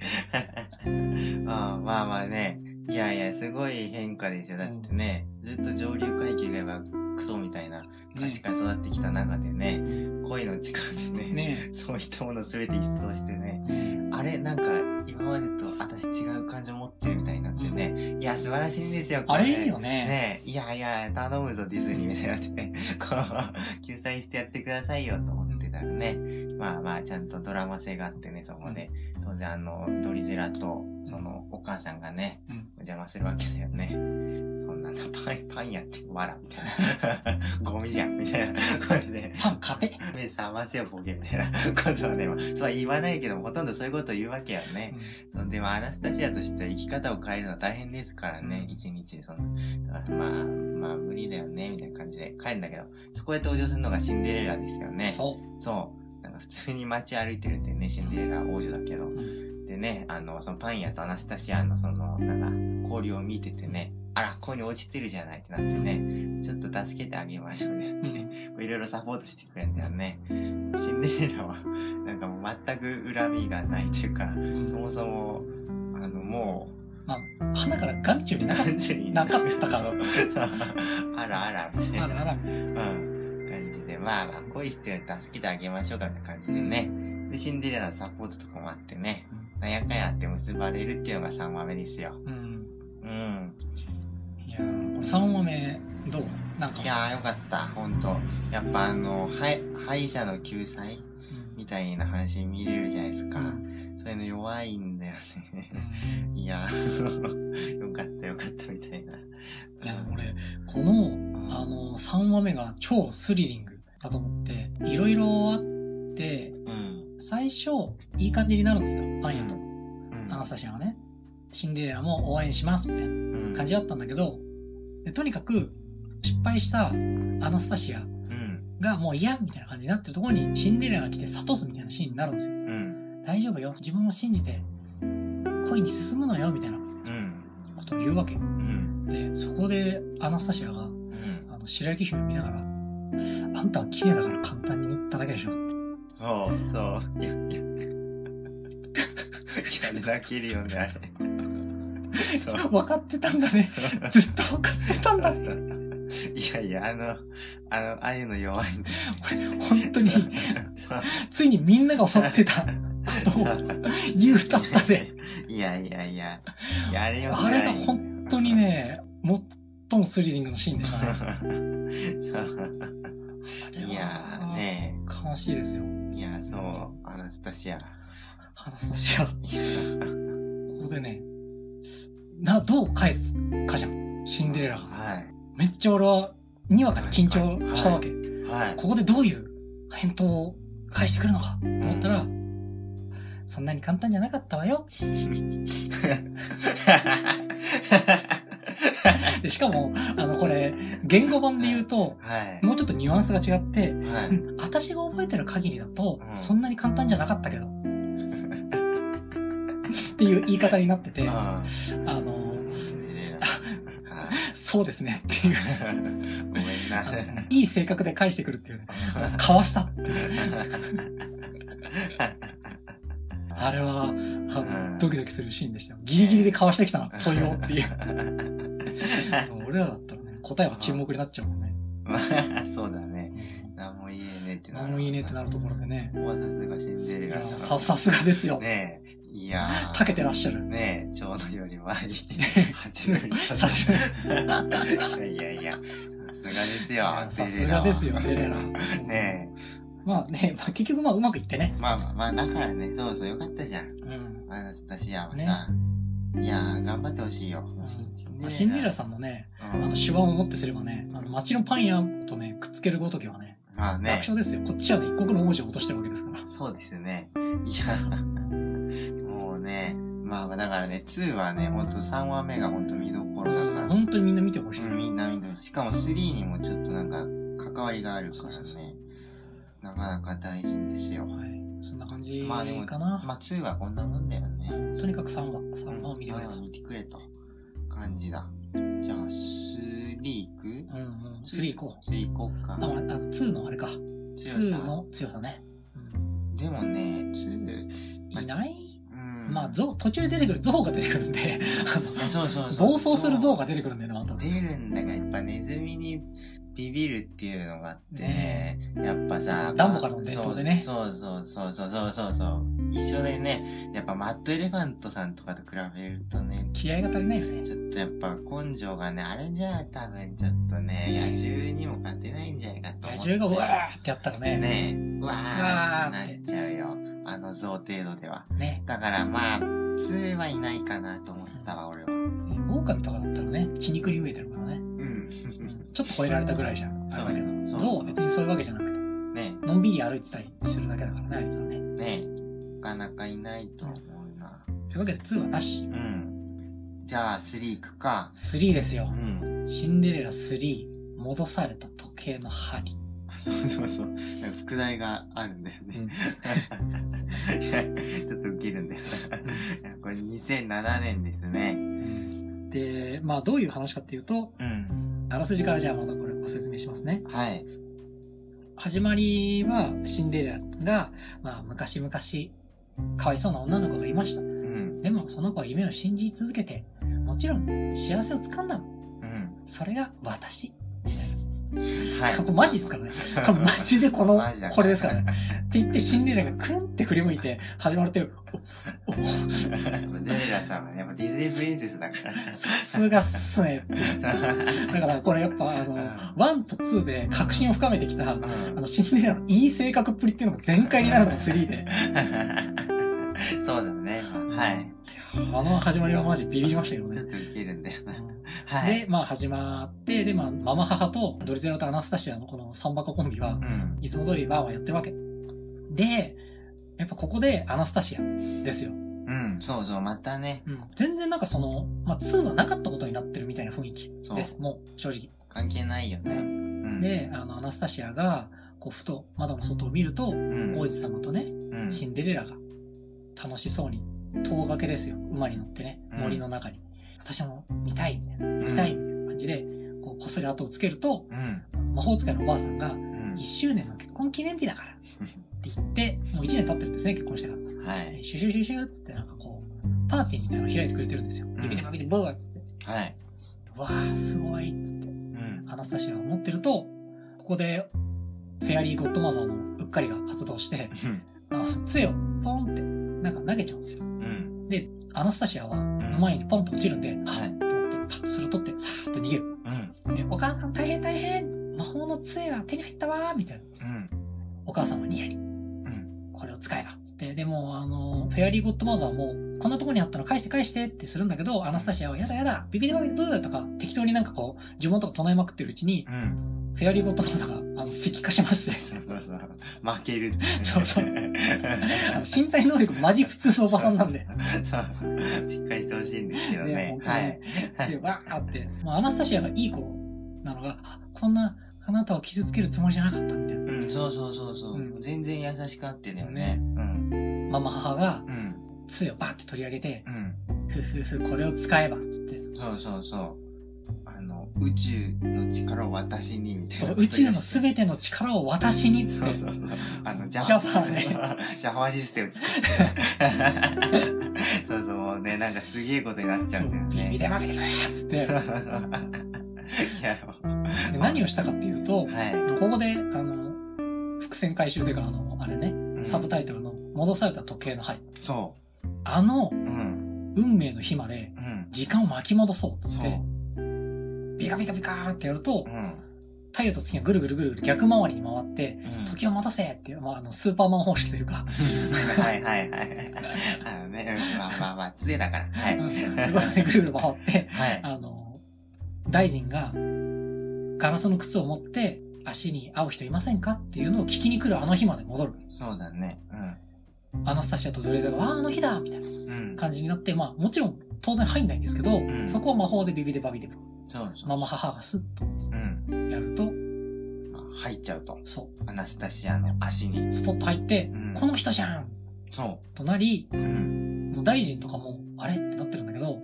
まあね、いや、すごい変化ですよ。だってね、ずっと上流階級がやっぱクソみたいな価値観育ってきた中でね、恋の力でね、そういったものすべて一掃してね、あれなんか今までと私違う感情持ってるみたいになってね。いや、素晴らしいんですよ、 これ。あれいいよね。 ねいやいや、頼むぞ、ディズニーみたいになってね。救済してやってくださいよ、と思ってたらね。まあまあ、ちゃんとドラマ性があってね、そこで。当然ドリゼラと、お母さんがね、お邪魔するわけだよね。そんなのパンやってわらみたいなゴミじゃんみたいなこれでパン勝て目覚ませよボケみたいなことはね、そうは言わないけどほとんどそういうことを言うわけよね、でもアナスタシアとしては生き方を変えるのは大変ですからね、一日でだからまあ無理だよねみたいな感じで帰るんだけど、そこで登場するのがシンデレラですよね。そうなんか普通に街歩いてるってね、シンデレラ王女だけど、でね、そのパン屋とアナスタシアのなんか交流を見ててね、あら、ここに落ちてるじゃないってなってね、ちょっと助けてあげましょうねって、いろいろサポートしてくれるんだよね。シンデレラは、なんかもう全く恨みがないというか、そもそも、もう、まあ、鼻から眼中になかったから。 あらあら、みたいな。 あらあら、みたいな。 感じで、まあまあ、恋してると助けてあげましょうかみたいな感じでね。で、シンデレラのサポートとかもあってね、なんやかんやって結ばれるっていうのが3話目ですよ。 いやー、3話目、どう？なんか。 いやー、よかった、ほんと。やっぱ敗者の救済みたいな話見れるじゃないですか。そういうの弱いんだよね。いやー、よかったみたいな。いや、俺、この、3話目が超スリリングだと思って、いろいろあって、最初、いい感じになるんですよ、パン屋と。アナスタシアがね。シンデレラも応援します、みたいな感じだったんだけど、とにかく、失敗したアナスタシアがもう嫌みたいな感じになってるところに、シンデレラが来て諭すみたいなシーンになるんですよ。大丈夫よ、自分を信じて、恋に進むのよ、みたいなことを言うわけ。で、そこでアナスタシアが、白雪姫見ながら、あんたは綺麗だから簡単に言っただけでしょって。 そう。いや、あれだけいるよね、あれ。 分かってたんだね。ずっと分かってたんだね。 いや、ああいうの弱いんだよ。 本当に、ついにみんなが思ってたことを言うたったで。 いや、あれが本当にね、最もスリリングのシーンでしたね。 いやーね、 悲しいですよ。 いや、そう、アナスタシア。ここでね、どう返すかじゃん、シンデレラが。めっちゃ俺は、にわかに緊張したわけ。ここでどういう返答を返してくるのかと思ったら、そんなに簡単じゃなかったわよ。でしかも、これ、言語版で言うと、もうちょっとニュアンスが違って、私が覚えてる限りだと、そんなに簡単じゃなかったけど。っていう言い方になってて、そうですねっていう。 ごめんな。 いい性格で返してくるっていうね。かわしたっていう。あれは、ドキドキするシーンでしたよ。ギリギリでかわしてきたな、問いをっていう。俺らだったらね、答えは沈黙になっちゃうもんね。 そうだね。何も言えねえってなる。 何も言えねえってなるところでね。 ここはさすがシンデレラさん。 さすがですよ。 ねえ。いやー。 たけてらっしゃる。 ねえ、ちょうどより前に。さすが。いや。さすがですよ。 さすがですよ、デレラ。 ねえ。 まあね、結局うまくいってね。 まあ、だからね、そうよかったじゃん。アナスタシアはさ。いやー、頑張ってほしいよ。 シンデレラさんのね、手腕をもってすればね、街のパン屋とね、くっつけるごときはね、楽勝ですよ。こっちはね、一国の王子を落としてるわけですから。 そうですね。いや、もうね、まあだからね、2はね、ほんと3話目がほんと見どころだから。 本当にみんな見てほしい。 みんな見てほしい。しかも3にもちょっとなんか、関わりがあるからね。なかなか大事ですよ。 はい。そんな感じかな。 まあ2はこんなもんだよね。 とにかく3話を見てくれと。 見てくれと。感じだ。じゃあ、3行く 3行こう。 3行こうか。 あと2のあれか。2の強さね。 でもね、2。 いないまあ、途中で出てくる象が出てくるんで、 そう暴走する象が出てくるんだよな、また。 出るんだが、やっぱネズミにビビるっていうのがあってね、やっぱさ、 ダンボからの伝統でね。 そう。 一緒でね、やっぱマッドエレファントさんとかと比べるとね、 気合が足りないよね。 ちょっとやっぱ根性がね、あれじゃ多分ちょっとね、野獣にも勝てないんじゃないかと思って。 野獣がうわーってやったらね。 ねえ、うわーってなっちゃうよ。あの像程度では。 ね。 だからまあ、2はいないかなと思ったわ、俺は。 狼とかだったらね、血肉に飢えてるからね。うん。ちょっと超えられたぐらいじゃん。そうだけど。象は別にそういうわけじゃなくて。ね。のんびり歩いてたりするだけだからね、あいつはね。 ねえ。なかなかいないと思うな。 というわけで2はなし。 うん。じゃあ3行くか。 3ですよ。うん。シンデレラ3、戻された時計の針。 そうそうそう。副題があるんだよね。うん、ちょっとウケるんだよな。これ2007年ですね。 で、まあどういう話かっていうと、うん、あらすじからじゃあまたこれご説明しますね。はい。始まりはシンデレラが、まあ昔々かわいそうな女の子がいました。うん、でもその子は夢を信じ続けて、もちろん幸せをつかんだの。うん、それが私。みたいな。はい。これマジですからね。これマジでこれですからね。って言ってシンデレラがクルンって振り向いて始まるっていう。 デレラさんはね、やっぱディズニープリンセスだから。 さすがっすねっていう。だからこれやっぱ1と2で確信を深めてきた、シンデレラのいい性格っぷりっていうのが全開になるのが3で。 そうだね。はい。 あの始まりはマジビビりましたけどね。 ちょっとウケるんだよな。 はい。で、まあ始まって、で、まあママ母とドリゼロとアナスタシアのこの3バカコンビは、いつも通りバーはやってるわけ。で、やっぱここでアナスタシアですよ。 うん、そうそう、またね。 うん。全然なんかまあ2はなかったことになってるみたいな雰囲気です。もう、正直。 関係ないよね。うん、 で、アナスタシアが、こう、ふと窓の外を見ると、王子様とね、シンデレラが楽しそうに、遠掛けですよ。馬に乗ってね、森の中に。私も見たいみたいな、行きたいみたいな感じで、こっそり後をつけると、魔法使いのおばあさんが、1周年の結婚記念日だからって言って、もう1年経ってるんですね、結婚してから。はい。シュシュシュシュってなんかこう、パーティーみたいなのを開いてくれてるんですよ。ビビデバビデブーっつって。はい。わー、すごいっつって。アナスタシアが思ってると、ここで、フェアリーゴッドマザーのうっかりが発動して、杖をポンって、なんか投げちゃうんですよ。で、アナスタシアは、の前にポンと落ちるんで、はい。と思って、パッとそれを取って、さーっと逃げる。お母さん大変大変魔法の杖が手に入ったわーみたいな。お母さんはニヤリ。これを使えば。つって。でも、フェアリーゴッドマザーも、こんなとこにあったの返して返してってするんだけど、アナスタシアはやだやだ、ビビデバビデブーとか、適当になんかこう、呪文とか唱えまくってるうちに、フェアリーゴッドマザーが、石化しまして。 そうそう。負けるって。 そうそう。身体能力マジ普通のおばさんなんで。 そう。しっかりしてほしいんですけどね。はい。 で、わーって。アナスタシアがいい子なのが、こんな、あなたを傷つけるつもりじゃなかったみたいな。 そうそうそうそう。全然優しかってだよね。 ママ母が、杖をバーって取り上げて、これを使えば、つって。 そうそうそう。宇宙の力を私に、みたいな。 そう、宇宙のすべての力を私に、つって。 そうそう。 ジャパーね。 ジャパシステム作って。そうそう、もうね、なんかすげえことになっちゃうんだよね。 ビデバビデバーつって。で何をしたかっていうと、ここで、伏線回収というか、あれね、サブタイトルの戻された時計の針。そう。運命の日まで、時間を巻き戻そうっつって、ビカビカビカーってやると、太陽と月がぐるぐるぐるぐる逆回りに回って、時を戻せっていう、スーパーマン方式というか。 はいはいはい。ね、まあ、杖だから。はい。ということでぐるぐる回って、大臣がガラスの靴を持って足に合う人いませんかっていうのを聞きに来るあの日まで戻る。 そうだね。 アナスタシアとドレゼが、あの日だみたいな感じになって、もちろん当然入んないんですけど、そこを魔法でビビデバビデブ。ママ母がスッとやると、 入っちゃうと。 そう。 アナスタシアの足に。 スポッと入って、この人じゃんそう。となり、もう大臣とかも、あれってなってるんだけど、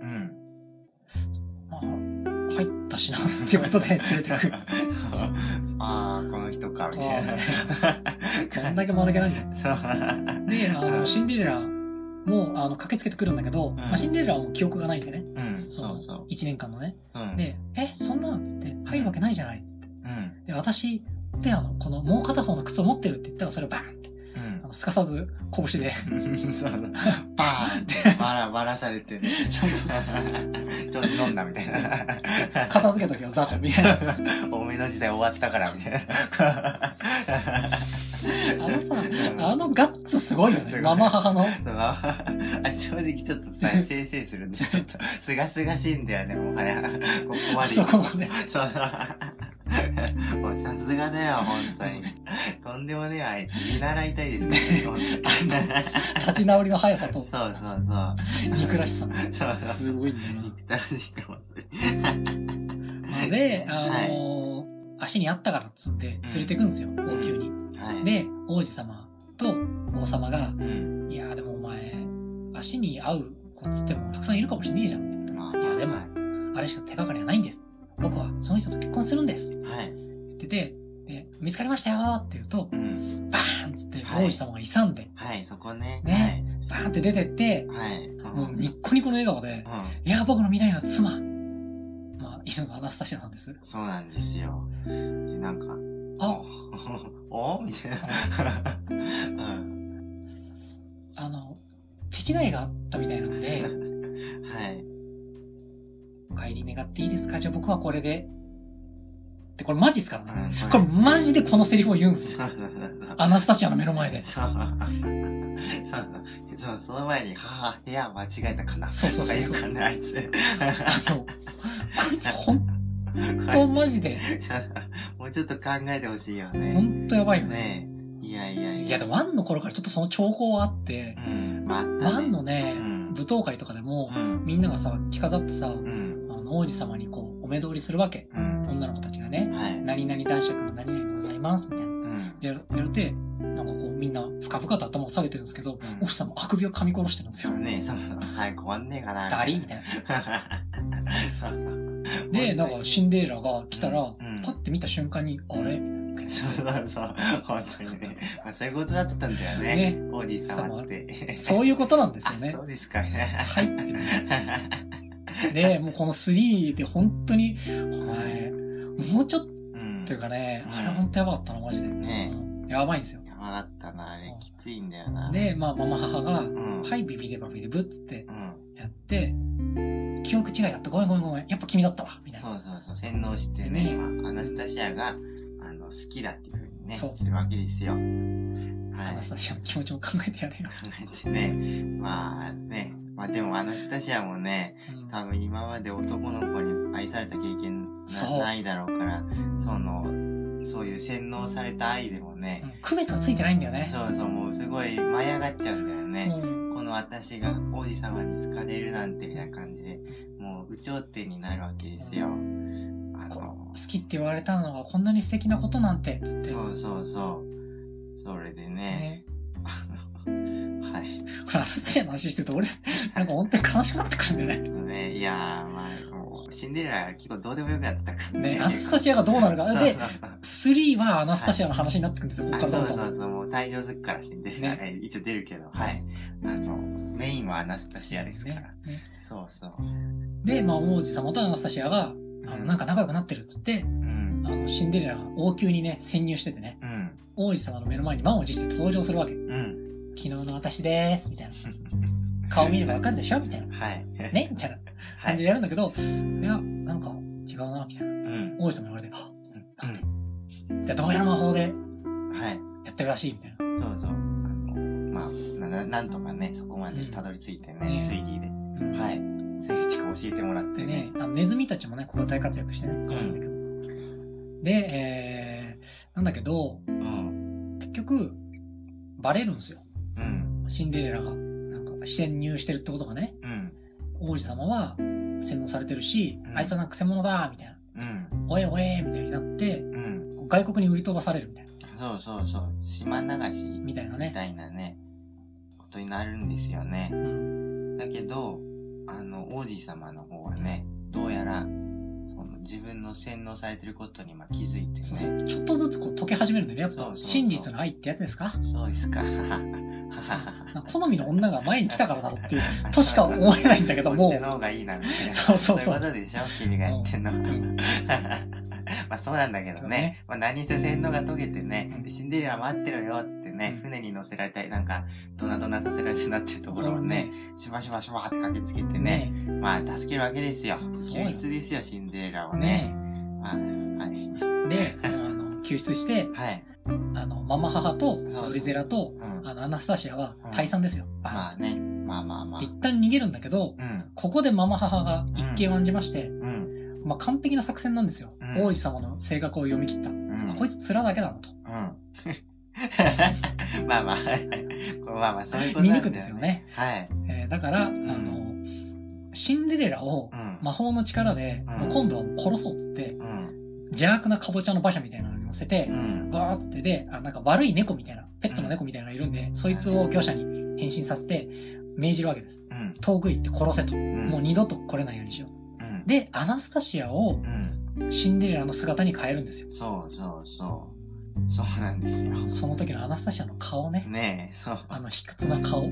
入ったしなっていうことで連れてくる。 ああ、この人か、みたいな。 こんだけ間抜けなんだよ。で、シンデレラも、駆けつけてくるんだけど、シンデレラはもう記憶がないんでね。そうそう。1年間のね。で、そんなつって、入るわけないじゃないつって。で、私、ペアの、このもう片方の靴を持ってるって言ったら、それをバーンって、 すかさず拳でバーンってバラされてね。そうちょっと飲んだみたいな。 片付けときはザコみたいな。 おめの時代終わったからみたいな。 あのガッツすごいよね。ママ母の。 正直ちょっとさ、せいせいするんで、ちょっと、すがすがしいんだよね、もはや。ここまで。 そこまで。 もうさすがだよ、本当に。とんでもねえ、あいつ。見習いたいですね、本当に。 立ち直りの速さと。 そう。 憎らしさ。 そう。 すごいんだよな。 憎らしい、本当に。で、足にあったからっつんで、連れてくんですよ、王宮に。で、王子様と王様が、いや、でもお前、足に合う子っつってもたくさんいるかもしんねえじゃんって言ったら、いや、でも、あれしか手がかりはないんです。僕はその人と結婚するんです。言ってて、で、見つかりましたよって言うと、バーンっつって王子様が勇んで、 そこね。 バーンって出てって、もうニッコニコの笑顔で、いや、僕の未来の妻。まあ、犬がアナスタシアなんです。 そうなんですよ。で、なんか、おみたいな。 手違いがあったみたいなので、お帰り願っていいですか？じゃあ僕はこれで。で、これマジっすからね。これマジでこのセリフを言うんすよ。アナスタシアの目の前で。 その前に、部屋間違えたかな。 そう。 あいつ。 こいつほんとマジで。 もうちょっと考えてほしいよね。 ほんとやばいよね。 いや、 でも1の頃からちょっとその兆候はあって、1のね、舞踏会とかでも、みんながさ、着飾ってさ、王子様にこう、お目通りするわけ。女の子たちがね、何々男爵の何々でございます、みたいな。やるて、なんかこう、みんな深々と頭を下げてるんですけど、王子様あくびを噛み殺してるんですよ。 怖んねえかな。 ダリみたいな。で、なんかシンデレラが来たら、パッて見た瞬間に、あれみたいな。 そう。本当にね。そういうことだったんだよね。王子様って。 そういうことなんですよね。 そうですかね。 はい。で、もうこの3で本当に、お前、もうちょっと、っていうかね、あれ本当やばかったな、マジで。やばいんですよ。 やばかったな、あれ。きついんだよな。 で、ママ母が、はい、ビビデバビデブっつって、やって、記憶違いだった。ごめん。やっぱ君だったわ。みたいな。 そう。洗脳してね、アナスタシアが、好きだっていう風にね、するわけですよ。アナスタシアの気持ちも考えてやれよ。 考えてね。まあでもアナスタシアもね、多分今まで男の子に愛された経験ないだろうから、そういう洗脳された愛でもね、 区別がついてないんだよね。 そう、もうすごい舞い上がっちゃうんだよね。この私が王子様に好かれるなんてみたいな感じで、もう有頂天になるわけですよ。 好きって言われたのがこんなに素敵なことなんて、つって。 そう。それでね。はい。 これ、アナスタシアの話してると俺、なんか本当に悲しくなってくるんだよね。いやー、もう、シンデレラ結構どうでもよくなってたからね。アナスタシアがどうなるか。で、3はアナスタシアの話になってくるんですよ、ここからどんどん。 そう、もう退場するからシンデレラ、一応出るけど、メインはアナスタシアですから。そう。 で、王子様とアナスタシアが、なんか仲良くなってるっつって、シンデレラが王宮にね、潜入しててね、王子様の目の前に満を持して登場するわけ。昨日の私でーす、みたいな。顔見ればわかるでしょみたいな。ねみたいな感じでやるんだけど、いや、なんか違うな、みたいな。王子様に言われて、じゃあどうやら魔法で、やってるらしい、みたいな。 そう。なんとかね、そこまでたどり着いてね、推理で。推理ってか教えてもらってね。 ネズミたちもね、ここ大活躍してね、変わるんだけど。で、なんだけど、結局、バレるんですよ。シンデレラが、なんか、潜入してるってことがね。王子様は、洗脳されてるし、あいつはなんか偽物だみたいな。おえみたいになって、外国に売り飛ばされるみたいな。そう。島流し。 みたいなね。 ことになるんですよね。だけど、王子様の方はね、どうやら、自分の洗脳されてることに気づいてね。 ちょっとずつこう解け始めるんだよね。やっぱ、真実の愛ってやつですか？ そうですか。 好みの女が前に来たからだろっていう、としか思えないんだけども。 こっちの方がいいな、みたいな。 そういうことでしょ君が言ってんの。そうなんだけどね。何せ洗脳が解けてね、シンデレラ待ってろよ、つってね、船に乗せられたり、なんか、ドナドナさせられてなってるところをね、シュバシュバシュバって駆けつけてね、まあ、助けるわけですよ。救出ですよ、シンデレラをね。まあ、はい。 で、救出して、はい。ママ母と、ドリゼラと、アナスタシアは退散ですよ。 まあね。まあ。 一旦逃げるんだけど、ここでママ母が一計を案じまして、まあ完璧な作戦なんですよ。王子様の性格を読み切った。こいつ面だけだなと。 まあ、そういうこと見抜くんですよね。 はい。 だから、シンデレラを魔法の力で、今度は殺そうっつって、邪悪なカボチャの馬車みたいなのに乗せて、わーっつってで、なんか悪い猫みたいな、ペットの猫みたいなのがいるんで、そいつを業者に変身させて、命じるわけです。遠く行って殺せと。もう二度と来れないようにしようっつって。で、アナスタシアを、シンデレラの姿に変えるんですよ。 そうなんですよ。 その時のアナスタシアの顔ね。 ねえ、そう。 卑屈な顔。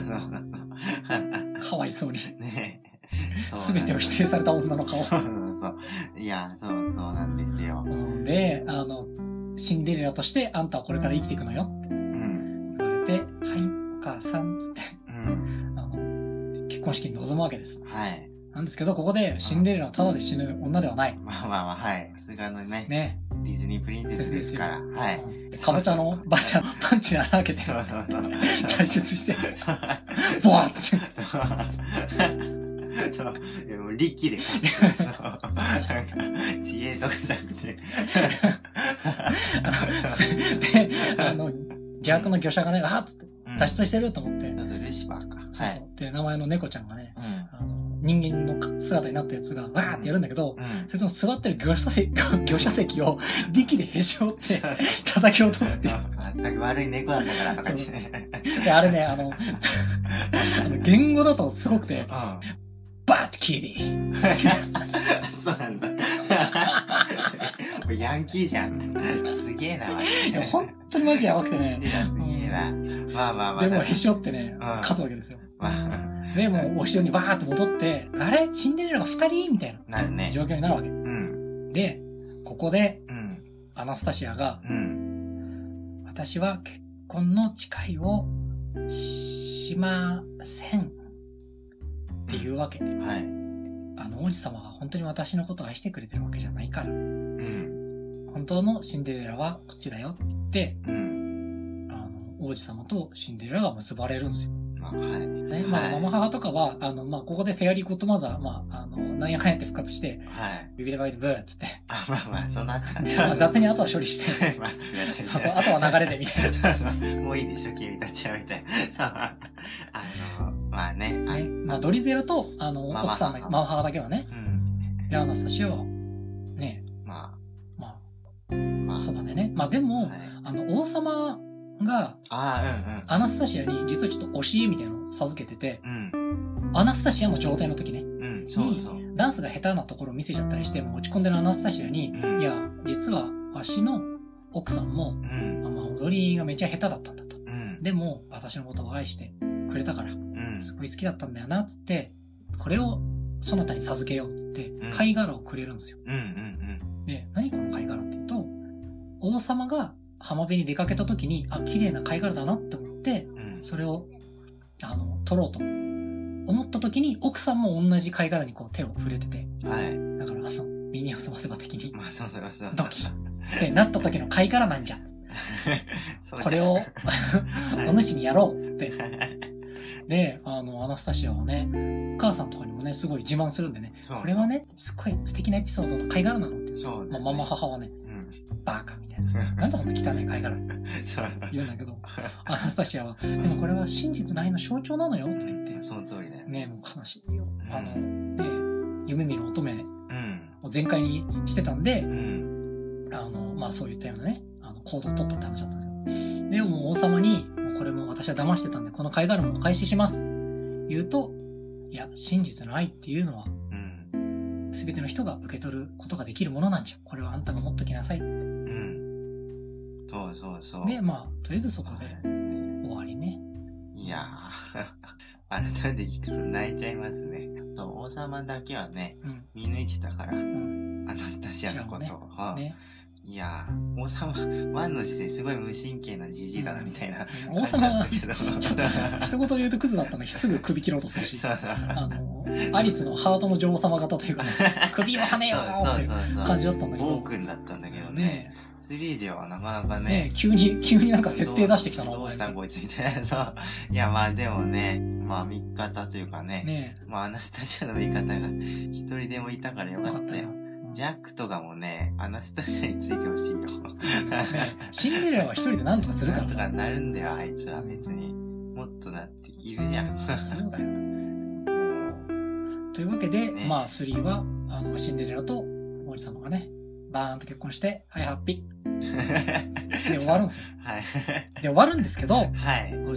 かわいそうに。ねえ。すべてを否定された女の顔。 いや、そうなんですよ。 で、シンデレラとしてあんたはこれから生きていくのよって言われて、はい、お母さんつって、結婚式に臨むわけです。 はい。 なんですけど、ここでシンデレラはただで死ぬ女ではない。 まあ、はい。さすがのね。ディズニープリンセスですから。はい。 カボチャの馬車のパンチで穴開けて、脱出して、ボワッつって。 もう力で勝つ。なんか、知恵とかじゃなくて。 で、邪悪な魚者がね、っつって、脱出してると思って。 ルシファーか。 そう。で、名前の猫ちゃんがね、人間の姿になったやつが、わーってやるんだけど、そいつの座ってる魚車席を力でへし折って叩き落とすって。 全く悪い猫なんだからとか言って。 で、あれね、言語だとすごくて、バッキーそうなんだ。ヤンキーじゃん。すげえな、マジで。 本当にマジやばくてね。 すげえな。まあ。 でもへし折ってね、勝つわけですよ。で、もうお城にバーって戻って、あれシンデレラが2人みたいな。 なるね。 状況になるわけ。で、ここで、アナスタシアが、私は結婚の誓いをしません。っていうわけ。はい。王子様が本当に私のことを愛してくれてるわけじゃないから。本当のシンデレラはこっちだよって言って、王子様とシンデレラが結ばれるんですよ。はい。ね、ママ母とかは、ここでフェアリーゴッドマザー、なんやかんやって復活して、はい。ビビデバイドブーっつって。 その後雑に後は処理して。そう、あとは流れでみたいな。 もういいでしょ、君たちは、みたいな。まあね。 ドリゼルと、奥さんのママ母だけはね。で、アナスタシアは、ね。そばでね。でも、王様が、アナスタシアに実はちょっと教えみたいなのを授けてて、アナスタシアの状態の時ね、ダンスが下手なところを見せちゃったりして持ち込んでるアナスタシアに、いや、実は私の奥さんも、踊りがめちゃ下手だったんだと。でも、私のことを愛してくれたから、すごい好きだったんだよな、つって、これをそなたに授けよう、つって、貝殻をくれるんですよ。で、何この貝殻っていうと、王様が浜辺に出かけた時に、綺麗な貝殻だなって思って、それを、取ろうと思った時に、奥さんも同じ貝殻にこう手を触れてて、はい。だから耳を澄ませば的に、ドキってなった時の貝殻なんじゃ。これを、お主にやろうっつって。で、アナスタシアはね、お母さんとかにもね、すごい自慢するんでね、これはね、すっごい素敵なエピソードの貝殻なのって。ママ母はね、バーカみたいな。なんだそんな汚い貝殻言うんだけど、アナスタシアは、でもこれは真実の愛の象徴なのよって言って。 その通りだよ。 ね、もう悲しいよ。夢見る乙女を全開にしてたんで、そういったようなね、行動を取ったって話だったんですよ。でも王様に、これも私は騙してたんで、この貝殻もお返しします。言うと、いや、真実の愛っていうのは、すべての人が受け取ることができるものなんじゃ。これはあんたが持っときなさいって。 そう。 で、とりあえずそこで終わりね。 いやー、改めて聞くと泣いちゃいますね。王様だけはね、見抜いてたから、アナスタシアのことを。いいやー、王様、ワンの時点すごい無神経なじじいだな、みたいな。 王様は、一言で言うとクズだったのにすぐ首切ろうとするし、アリスのハートの女王様型というか、ね、首をはねよーっていう感じだったんだけど。 暴君だったんだけどね。3ではなかなかね。 急になんか設定出してきたの。 どうしたんこいつみたいな。そう。いや、まあでもね、まあ味方というかね。まあアナスタシアの味方が一人でもいたからよかったよ。ジャックとかもね、アナスタシアについてほしいよ。 シンデレラは一人で何とかするからさ。なんとかなるんだよ、あいつは別に。もっとだっているじゃん。 そうだよ。というわけで、まあ3は、シンデレラと王子様がね、バーンと結婚して、はい、ハッピー。で、終わるんですよ。 はい。 で、終わるんですけど、 はい。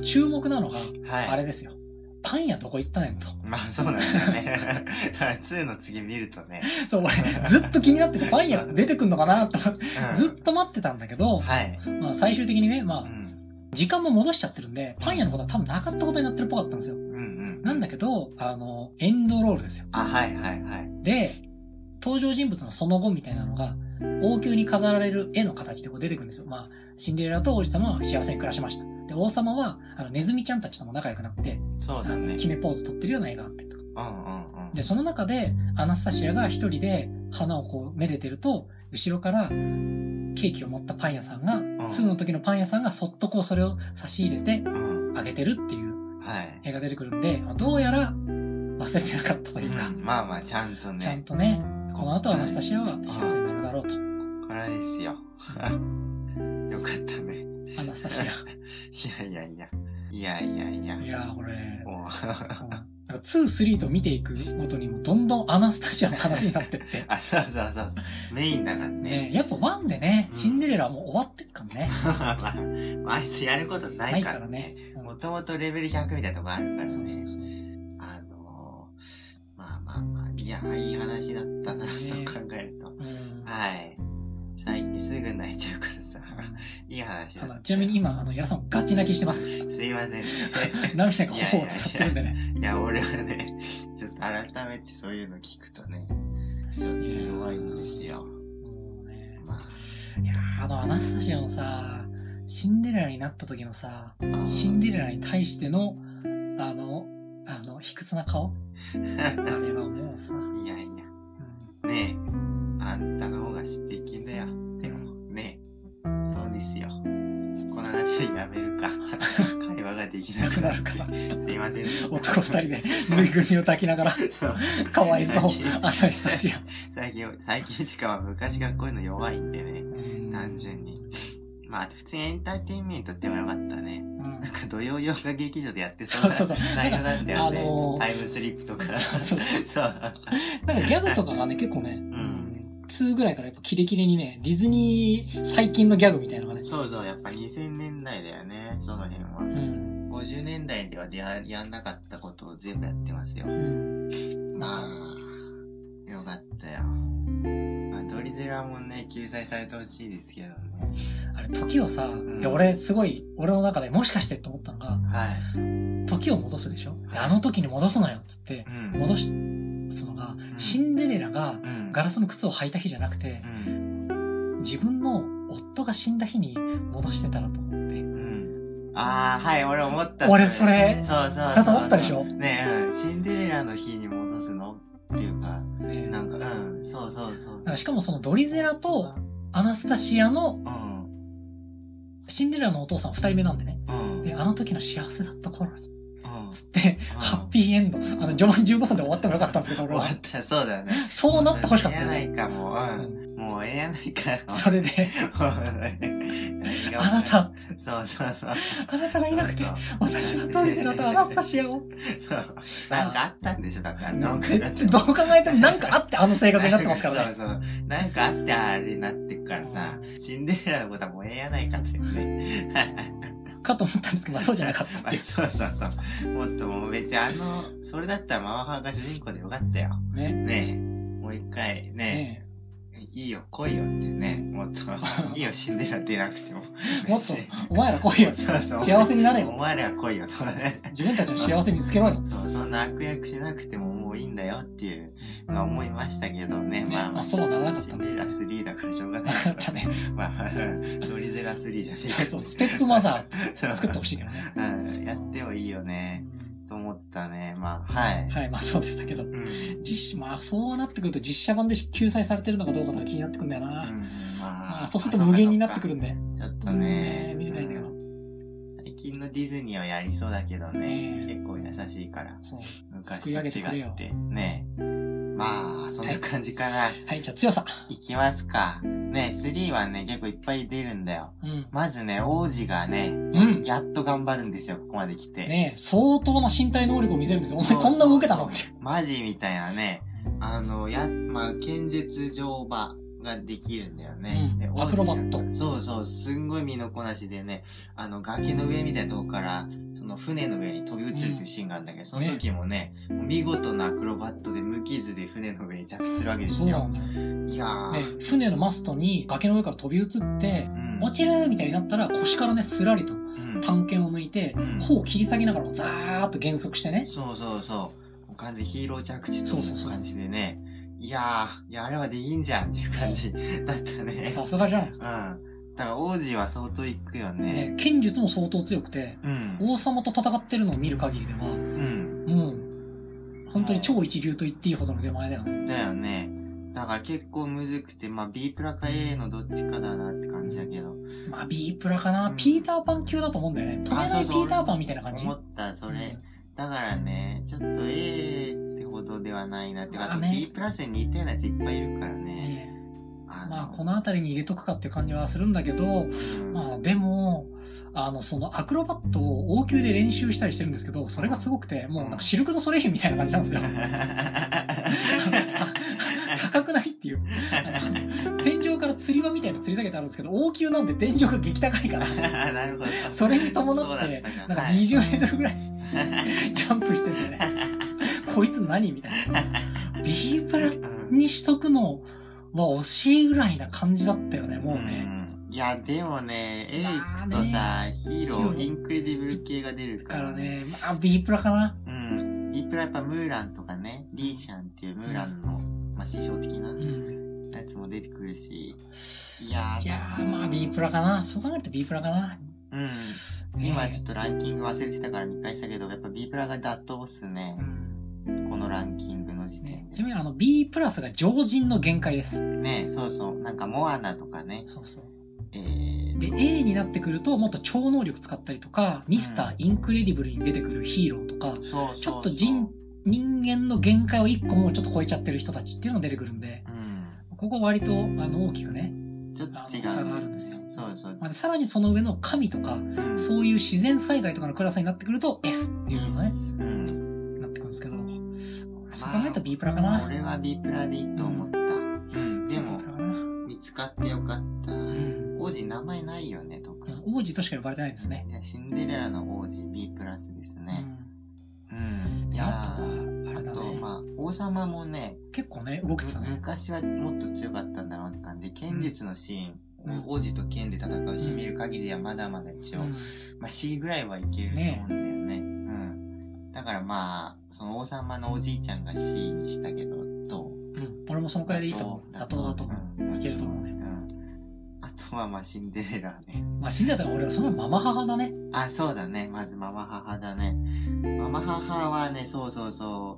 注目なのが、あれですよ。パン屋どこ行ったねんと。 まあそうなんだよね。2の次見るとね。 そう、俺、ずっと気になってて、パン屋出てくんのかなと、ずっと待ってたんだけど、 はい。 まあ最終的にね、まあ、時間も戻しちゃってるんで、パン屋のことは多分なかったことになってるっぽかったんですよ。なんだけど、エンドロールですよ。 はいはいはい。 で、登場人物のその後みたいなのが、王宮に飾られる絵の形でこう出てくるんですよ。まあ、シンデレラと王子様は幸せに暮らしました。で、王様は、ネズミちゃんたちとも仲良くなって、 そうだね。 決めポーズ撮ってるような絵があったりとか。 うん。 で、その中で、アナスタシアが一人で花をこう、めでてると、後ろから、ケーキを持ったパン屋さんが、2の時のパン屋さんがそっとこう、それを差し入れて、あげてるっていう絵が出てくるんで、どうやら、忘れてなかったというか。 まあまあ、ちゃんとね。この後アナスタシアは幸せになるだろうと。ここからですよ。よかったね。 アナスタシア。 いや、 いや、これ、2、3と見ていくごとにもどんどんアナスタシアの話になってって。 そう。メインだからね。 やっぱ1でね、シンデレラはもう終わってっからね。 あいつやることないからね。もともとレベル100みたいなとこあるからね。 そう。 まあ、いや、いい話だったな、そう考えると。はい。最近すぐ泣いちゃうからさ、いい話だった。 ちなみに今、矢さんガチ泣きしてます。 すいません。 涙が頬を伝ってるんでね。 いや、俺はね、ちょっと改めてそういうの聞くとね、ちょっと弱いんですよ。 いや、アナスタシアのさ、シンデレラになった時のさ、シンデレラに対しての、卑屈な顔あれはもうさ。 いや。ねえ、あんたの方が素敵だよ。でも、ねえ、そうですよ。この話をやめるか。会話ができなくなるから。すいません。 男二人でぬいぐるみを抱きながら、かわいそう、アナスタシア。 最近ってか昔がこういうの弱いんでね。単純に。まあ、普通にエンターテインメントってもよかったね。なんか土曜洋画劇場でやってそうな内容だったよね。タイムスリップとか。そう。 なんかギャグとかがね、結構ね、2ぐらいからやっぱキレキレにね、ディズニー最近のギャグみたいなのがね。 そう、やっぱ2000年代だよね、その辺は。50年代ではやんなかったことを全部やってますよ。まあ、よかったよ。ドリゼラもね、救済されてほしいですけどね。 あれ、時をさ、俺すごい、俺の中でもしかしてって思ったのが、時を戻すでしょ、あの時に戻すなよっつって、戻すのが、シンデレラがガラスの靴を履いた日じゃなくて、自分の夫が死んだ日に戻してたらと思って。 俺思った。 俺それ、 そうだと思ったでしょねえ、シンデレラの日に戻すのっていうか、なんか、そう。 しかもそのドリゼラとアナスタシアの、シンデレラのお父さん二人目なんでね。で、あの時の幸せだった頃に。つって、ハッピーエンド。序盤15分で終わってもよかったんですけど、俺は。 終わった、そうだよね。 そうなってほしかったよね。 ええやないか、もう。もうええやないか。 それで、あなた、 そう。 あなたがいなくて、私はドリゼラとアナスタシアを。 なんかあったんでしょ、だってどう考えてもなんかあってあの性格になってますからね。 そう。なんかあってあれになってっからさ、シンデレラのことはもうええやないかってね。 かと思ったんですけど、そうじゃなかったって。 そう。もっともう別にそれだったらママハが主人公でよかったよ。ねえ。もう一回ね、 いいよ、来いよってね、もっと、いいよ、シンデレラ出なくても。 もっと、お前ら来いよ。そうそう。幸せになれよ。 お前ら来いよ、とかね。 自分たちの幸せ見つけろよ。 そう、そんな悪役しなくてももういいんだよっていうのは思いましたけどね。まあ、 そうならなかった。 シンデレラ3だからしょうがない。 なかったね。 まあ、ドリゼラ3じゃねえか。そう、ステップマザー作ってほしいけどね。 うん、やってもいいよね。と思ったね。まあ、はい。 はい、まあそうでしたけど。まあそうなってくると実写版で救済されてるのかどうかが気になってくるんだよな。まあ、そうすると無限になってくるんで。 ちょっとね。 見れないんだけど。 最近のディズニーはやりそうだけどね。結構優しいから。そう。昔と違って。ね。まあ、そんな感じかな。 はい、じゃあ強さ。 いきますか。ね、3はね、結構いっぱい出るんだよ。まずね、王子がね、やっと頑張るんですよ、ここまで来て。 ね、相当な身体能力を見せるんですよ。お前こんな動けたのって。 マジみたいなね。まあ、剣術乗馬ができるんだよね。 アクロバット。 そうそう、すんごい身のこなしでね、崖の上みたいなとこから、その船の上に飛び移るっていうシーンがあるんだけど、その時もね、見事なアクロバットで無傷で船の上に着地するわけですよ。そうね。いやー。 船のマストに崖の上から飛び移って、落ちるみたいになったら腰からね、すらりと探検を抜いて、頬を切り下げながらザーッと減速してね。 そうそうそう。完全ヒーロー着地という感じでね。いやあれはできんじゃんっていう感じだったね。 さすがじゃん。 だから王子は相当いくよね。 剣術も相当強くて、王様と戦ってるのを見る限りでは、もう、本当に超一流と言っていいほどの出前だよね。 だよね。だから結構むずくて、まあ B プラか A のどっちかだなって感じだけど。 まあ B プラかな。ピーターパン級だと思うんだよね。飛べないピーターパンみたいな感じ。 思った、それ。だからね、ちょっと A ってほどではないなって。あと B プラスに似たようなやついっぱいいるからね。 まあこのあたりに入れとくかっていう感じはするんだけど、まあでも、そのアクロバットを王宮で練習したりしてるんですけど、それがすごくて、もうなんかシルク・ドゥ・ソレイユみたいな感じなんですよ。高くないっていう。天井から吊り輪みたいな吊り下げてあるんですけど、王宮なんで天井が激高いから。 なるほど。 それに伴って、なんか20メートルぐらいジャンプしてるんだよね。こいつ何みたいな。B プラにしとくのは惜しいぐらいな感じだったよね、もうね。 いや、でもね、A 行くとさ、ヒーロー、インクレディブル系が出るからね。 まあ B プラかな。 B プラやっぱムーランとかね、リーシャンっていうムーランの、まあ師匠的なやつも出てくるし。いやまあ B プラかな。そう考えると B プラかな。 今ちょっとランキング忘れてたから見返したけど、やっぱ B プラが妥当っすね。このランキングの時点で。 ちなみにB プラスが常人の限界です。 ね、そうそう。なんかモアナとかね。 そうそう。で、A になってくるともっと超能力使ったりとか、ミスターインクレディブルに出てくるヒーローとか、ちょっと人間の限界を1個もうちょっと超えちゃってる人たちっていうのが出てくるんで、ここ割と大きくね、 ちょっと違う差があるんですよ。 そうそう。 まあ、さらにその上の神とか、そういう自然災害とかのクラスになってくると S っていうのね、なってくるんですけど、そう考えたら B プラかな。 俺は B プラでいいと思った。でも、見つかってよかった。王子名前ないよね、特に。 王子としか呼ばれてないんですね。 シンデレラの王子 B プラスですね。 あと、 まあ、王様もね、 結構ね、動けてたね。 昔はもっと強かったんだろうって感じで、剣術のシーン、王子と剣で戦うシーン見る限りではまだまだ一応、まあ C ぐらいはいけると思うんだよね。だからまあ、その王様のおじいちゃんが C にしたけど、どう？ 俺もそのくらいでいいと思う。妥当だと思う。いけると思うね。 あとはまあシンデレラね。 まあシンデレラは俺はそのママ母だね。 あ、そうだね。まずママ母だね。ママ母はね、そうそうそう。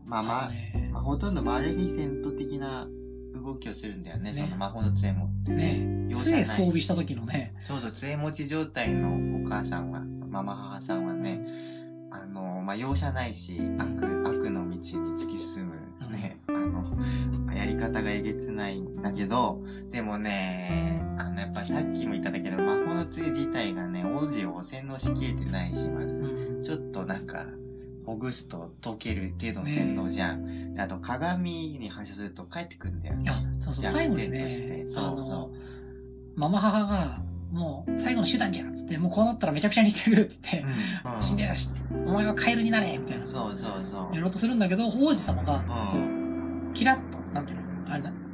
まあほとんどマレフィセント的な動きをするんだよね。その魔法の杖持ってね。 杖装備した時のね。 そうそう、杖持ち状態のお母さんは、ママ母さんはね、まあ容赦ないし、悪の道に突き進むね。やり方がえげつないんだけど、でもね、やっぱさっきも言ったんだけど、魔法の杖自体がね、王子を洗脳しきれてないします。ちょっとなんか、ほぐすと溶ける程度の洗脳じゃん。あと、鏡に反射すると帰ってくるんだよね。 そうそう、最後にね、ママ母が、もう、最後の手段じゃんっつって、もうこうなったらめちゃくちゃ似てるって言って、死んでらし、お前はカエルになれみたいな。 そうそうそう。 やろうとするんだけど、王子様が、キラッと、なんていうの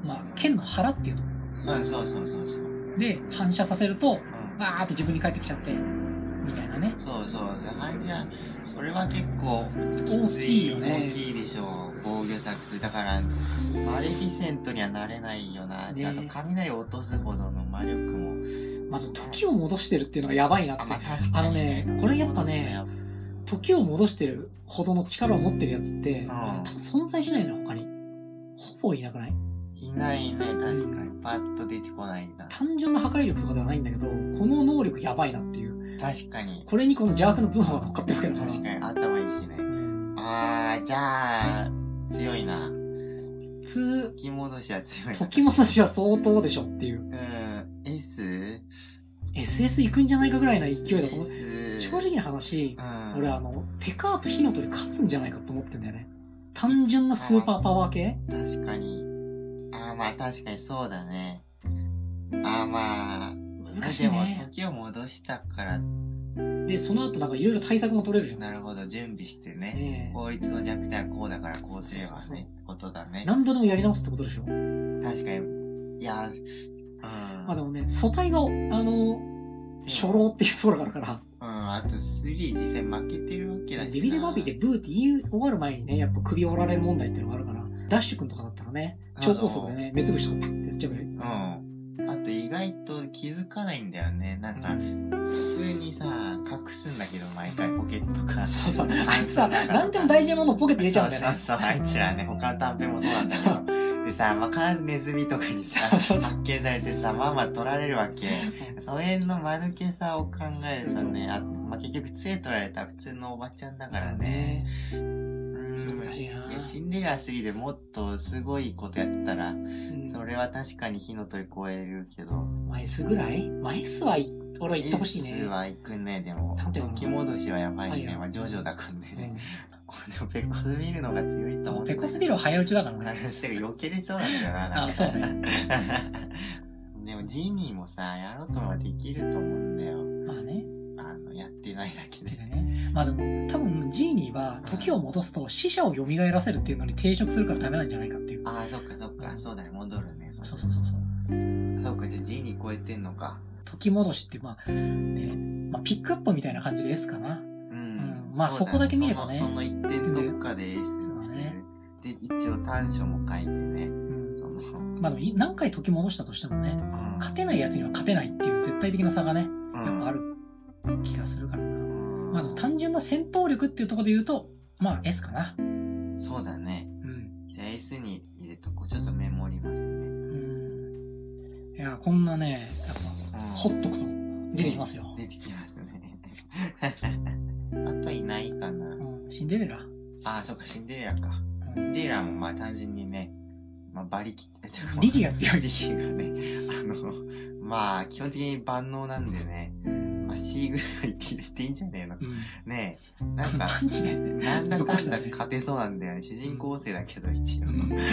まあ、剣の腹っていうの。 うん、そう。 で、反射させると、バーって自分に返ってきちゃって、みたいなね。 そう。反射、それは結構、 大きいよね。 大きいでしょう。防御作。だから、マレフィセントにはなれないよな。ね、あと、雷を落とすほどの魔力も。 まず、時を戻してるっていうのがやばいなって。これやっぱね、時を戻してるほどの力を持ってるやつって、多分存在しないの、他に。ほぼいなくない？ いないね、確かに。パッと出てこないんだ。 単純な破壊力とかではないんだけど、この能力やばいなっていう。 確かに。 これにこの邪悪の頭脳が乗っかってるわけだから。 確かに、頭いいしね。じゃあ、強いな。時戻しは強いな。 時戻しは相当でしょっていう。SS 行くんじゃないかぐらいな勢いだと思う。正直な話、俺テカーと火の鳥勝つんじゃないかと思ってんだよね。単純なスーパーパワー系？ 確かに。まあ確かにそうだね。まあ。 難しいね。 でも時を戻したから。 で、その後なんかいろいろ対策も取れるじゃん。 なるほど、準備してね。法律の弱点はこうだからこうすればね。ことだね。 何度でもやり直すってことでしょ。 確かに。いや、 まあでもね、素体が、初老っていうところがあるから。 あと3実際負けてるわけだしな。 デビデバビってブーって言い終わる前にね、やっぱ首折られる問題っていうのがあるから、ダッシュ君とかだったらね、超高速でね、目つぶしとかパッてやっちゃうよ。 あと意外と気づかないんだよね。なんか、普通にさ、隠すんだけど、毎回ポケットか。 そう。あいつさ、なんでも大事なものをポケット入れちゃうんだよね。 そう、あいつらね、他の短編もそうなんだけど。でさ、必ずネズミとかにさ、発見されてさ、取られるわけ。それの間抜けさを考えるとね、結局杖取られた普通のおばちゃんだからね。 難しいな。 シンデレラ3でもっとすごいことやってたら、それは確かに火の鳥超えるけど。 S ぐらいS は俺は行ってほしいね。 S は行くね、でも。時戻しはやばいね。ジョジョだからね。でもペコスビルのが強いと思う。 ペコスビルは早打ちだからね。 避けれそうなんだよな。 そうね。 でもジーニーもさ、やろうと思えばできると思うんだよ。 まあね。 やってないだけで。 まあでも、多分ジーニーは時を戻すと死者を蘇らせるっていうのに抵触するからダメなんじゃないかっていう。 そっか。そうだね、戻るね。 そう。 そうか、じゃあジーニー超えてんのか。 時戻しって、ピックアップみたいな感じで S かな。まあそこだけ見ればね。 その一点どっかで S にする。で、一応短所も書いてね。 まあでも何回時戻したとしてもね、勝てないやつには勝てないっていう絶対的な差がね、やっぱある気がするからな。まあ単純な戦闘力っていうところで言うと、まあ S かな。 そうだね。じゃあ S に入れとこう。ちょっとメモりますね。 いや、こんなね、やっぱ、ほっとくと出てきますよ。 出てきますね。あといないかな。 シンデレラ。 そうか、シンデレラか。シンデレラも単純にね、馬力って、 力が強い。 力がね、基本的に万能なんでね、C ぐらいは入れていいんじゃねえの。ねえ、なんか、 パンチで、 なんだかんだ勝てそうなんだよね。主人公性だけど、一応。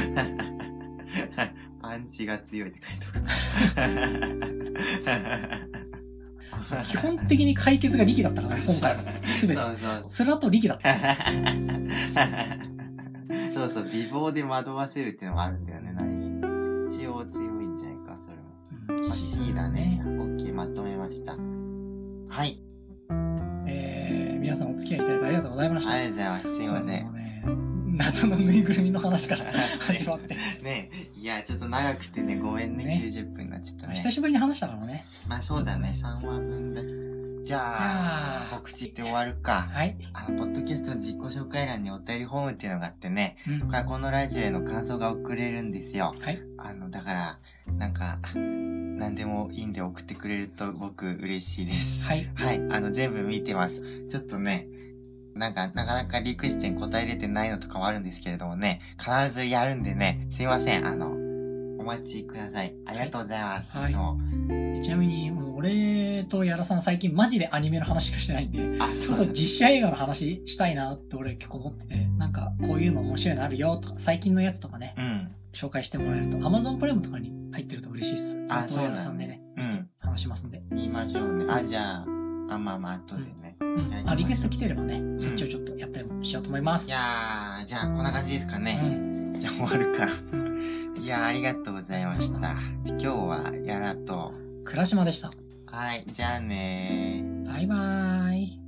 パンチが強いって書いておく。基本的に解決が力だったからね、今回は。すべて。スラと力だった。 そう、美貌で惑わせるっていうのがあるんだよね、何気に。一応強いんじゃないか、それも。C だね。じゃあ、OK、まとめました。はい。 皆さんお付き合いいただいてありがとうございました。 ありがとうございます。すいません。 謎のぬいぐるみの話から始まって。 ねいや、ちょっと長くてね、ごめんね、90分になっちゃったね。 久しぶりに話したからね。 そうだね、3話分だ。じゃあ、告知って終わるか。 はい。 ポッドキャストの自己紹介欄にお便りフォームっていうのがあってね、そこからこのラジオへの感想が送れるんですよ。 はい。 だから、何でもいいんで送ってくれると僕嬉しいです。 はい。 はい。全部見てます。ちょっとね、なかなかリクエストに答えれてないのとかもあるんですけれどもね、必ずやるんでね、すいません。お待ちください。ありがとうございます。 はい。ちなみに、もう俺と矢田さん最近マジでアニメの話しかしてないんで、そう実写映画の話したいなって俺結構思ってて、こういうの面白いのあるよとか、最近のやつとかね、紹介してもらえると、Amazon プライムとかに入ってると嬉しいっす。そう矢田さんでね、話しますんで。 言いましょうね。じゃあ、後でね。 リクエスト来てればね、そっちをちょっとやったりもしようと思います。 じゃあこんな感じですかね。じゃあ終わるか。いや、ありがとうございました。今日はやらと倉島でした。 はい、じゃあねー。 バイバーイ。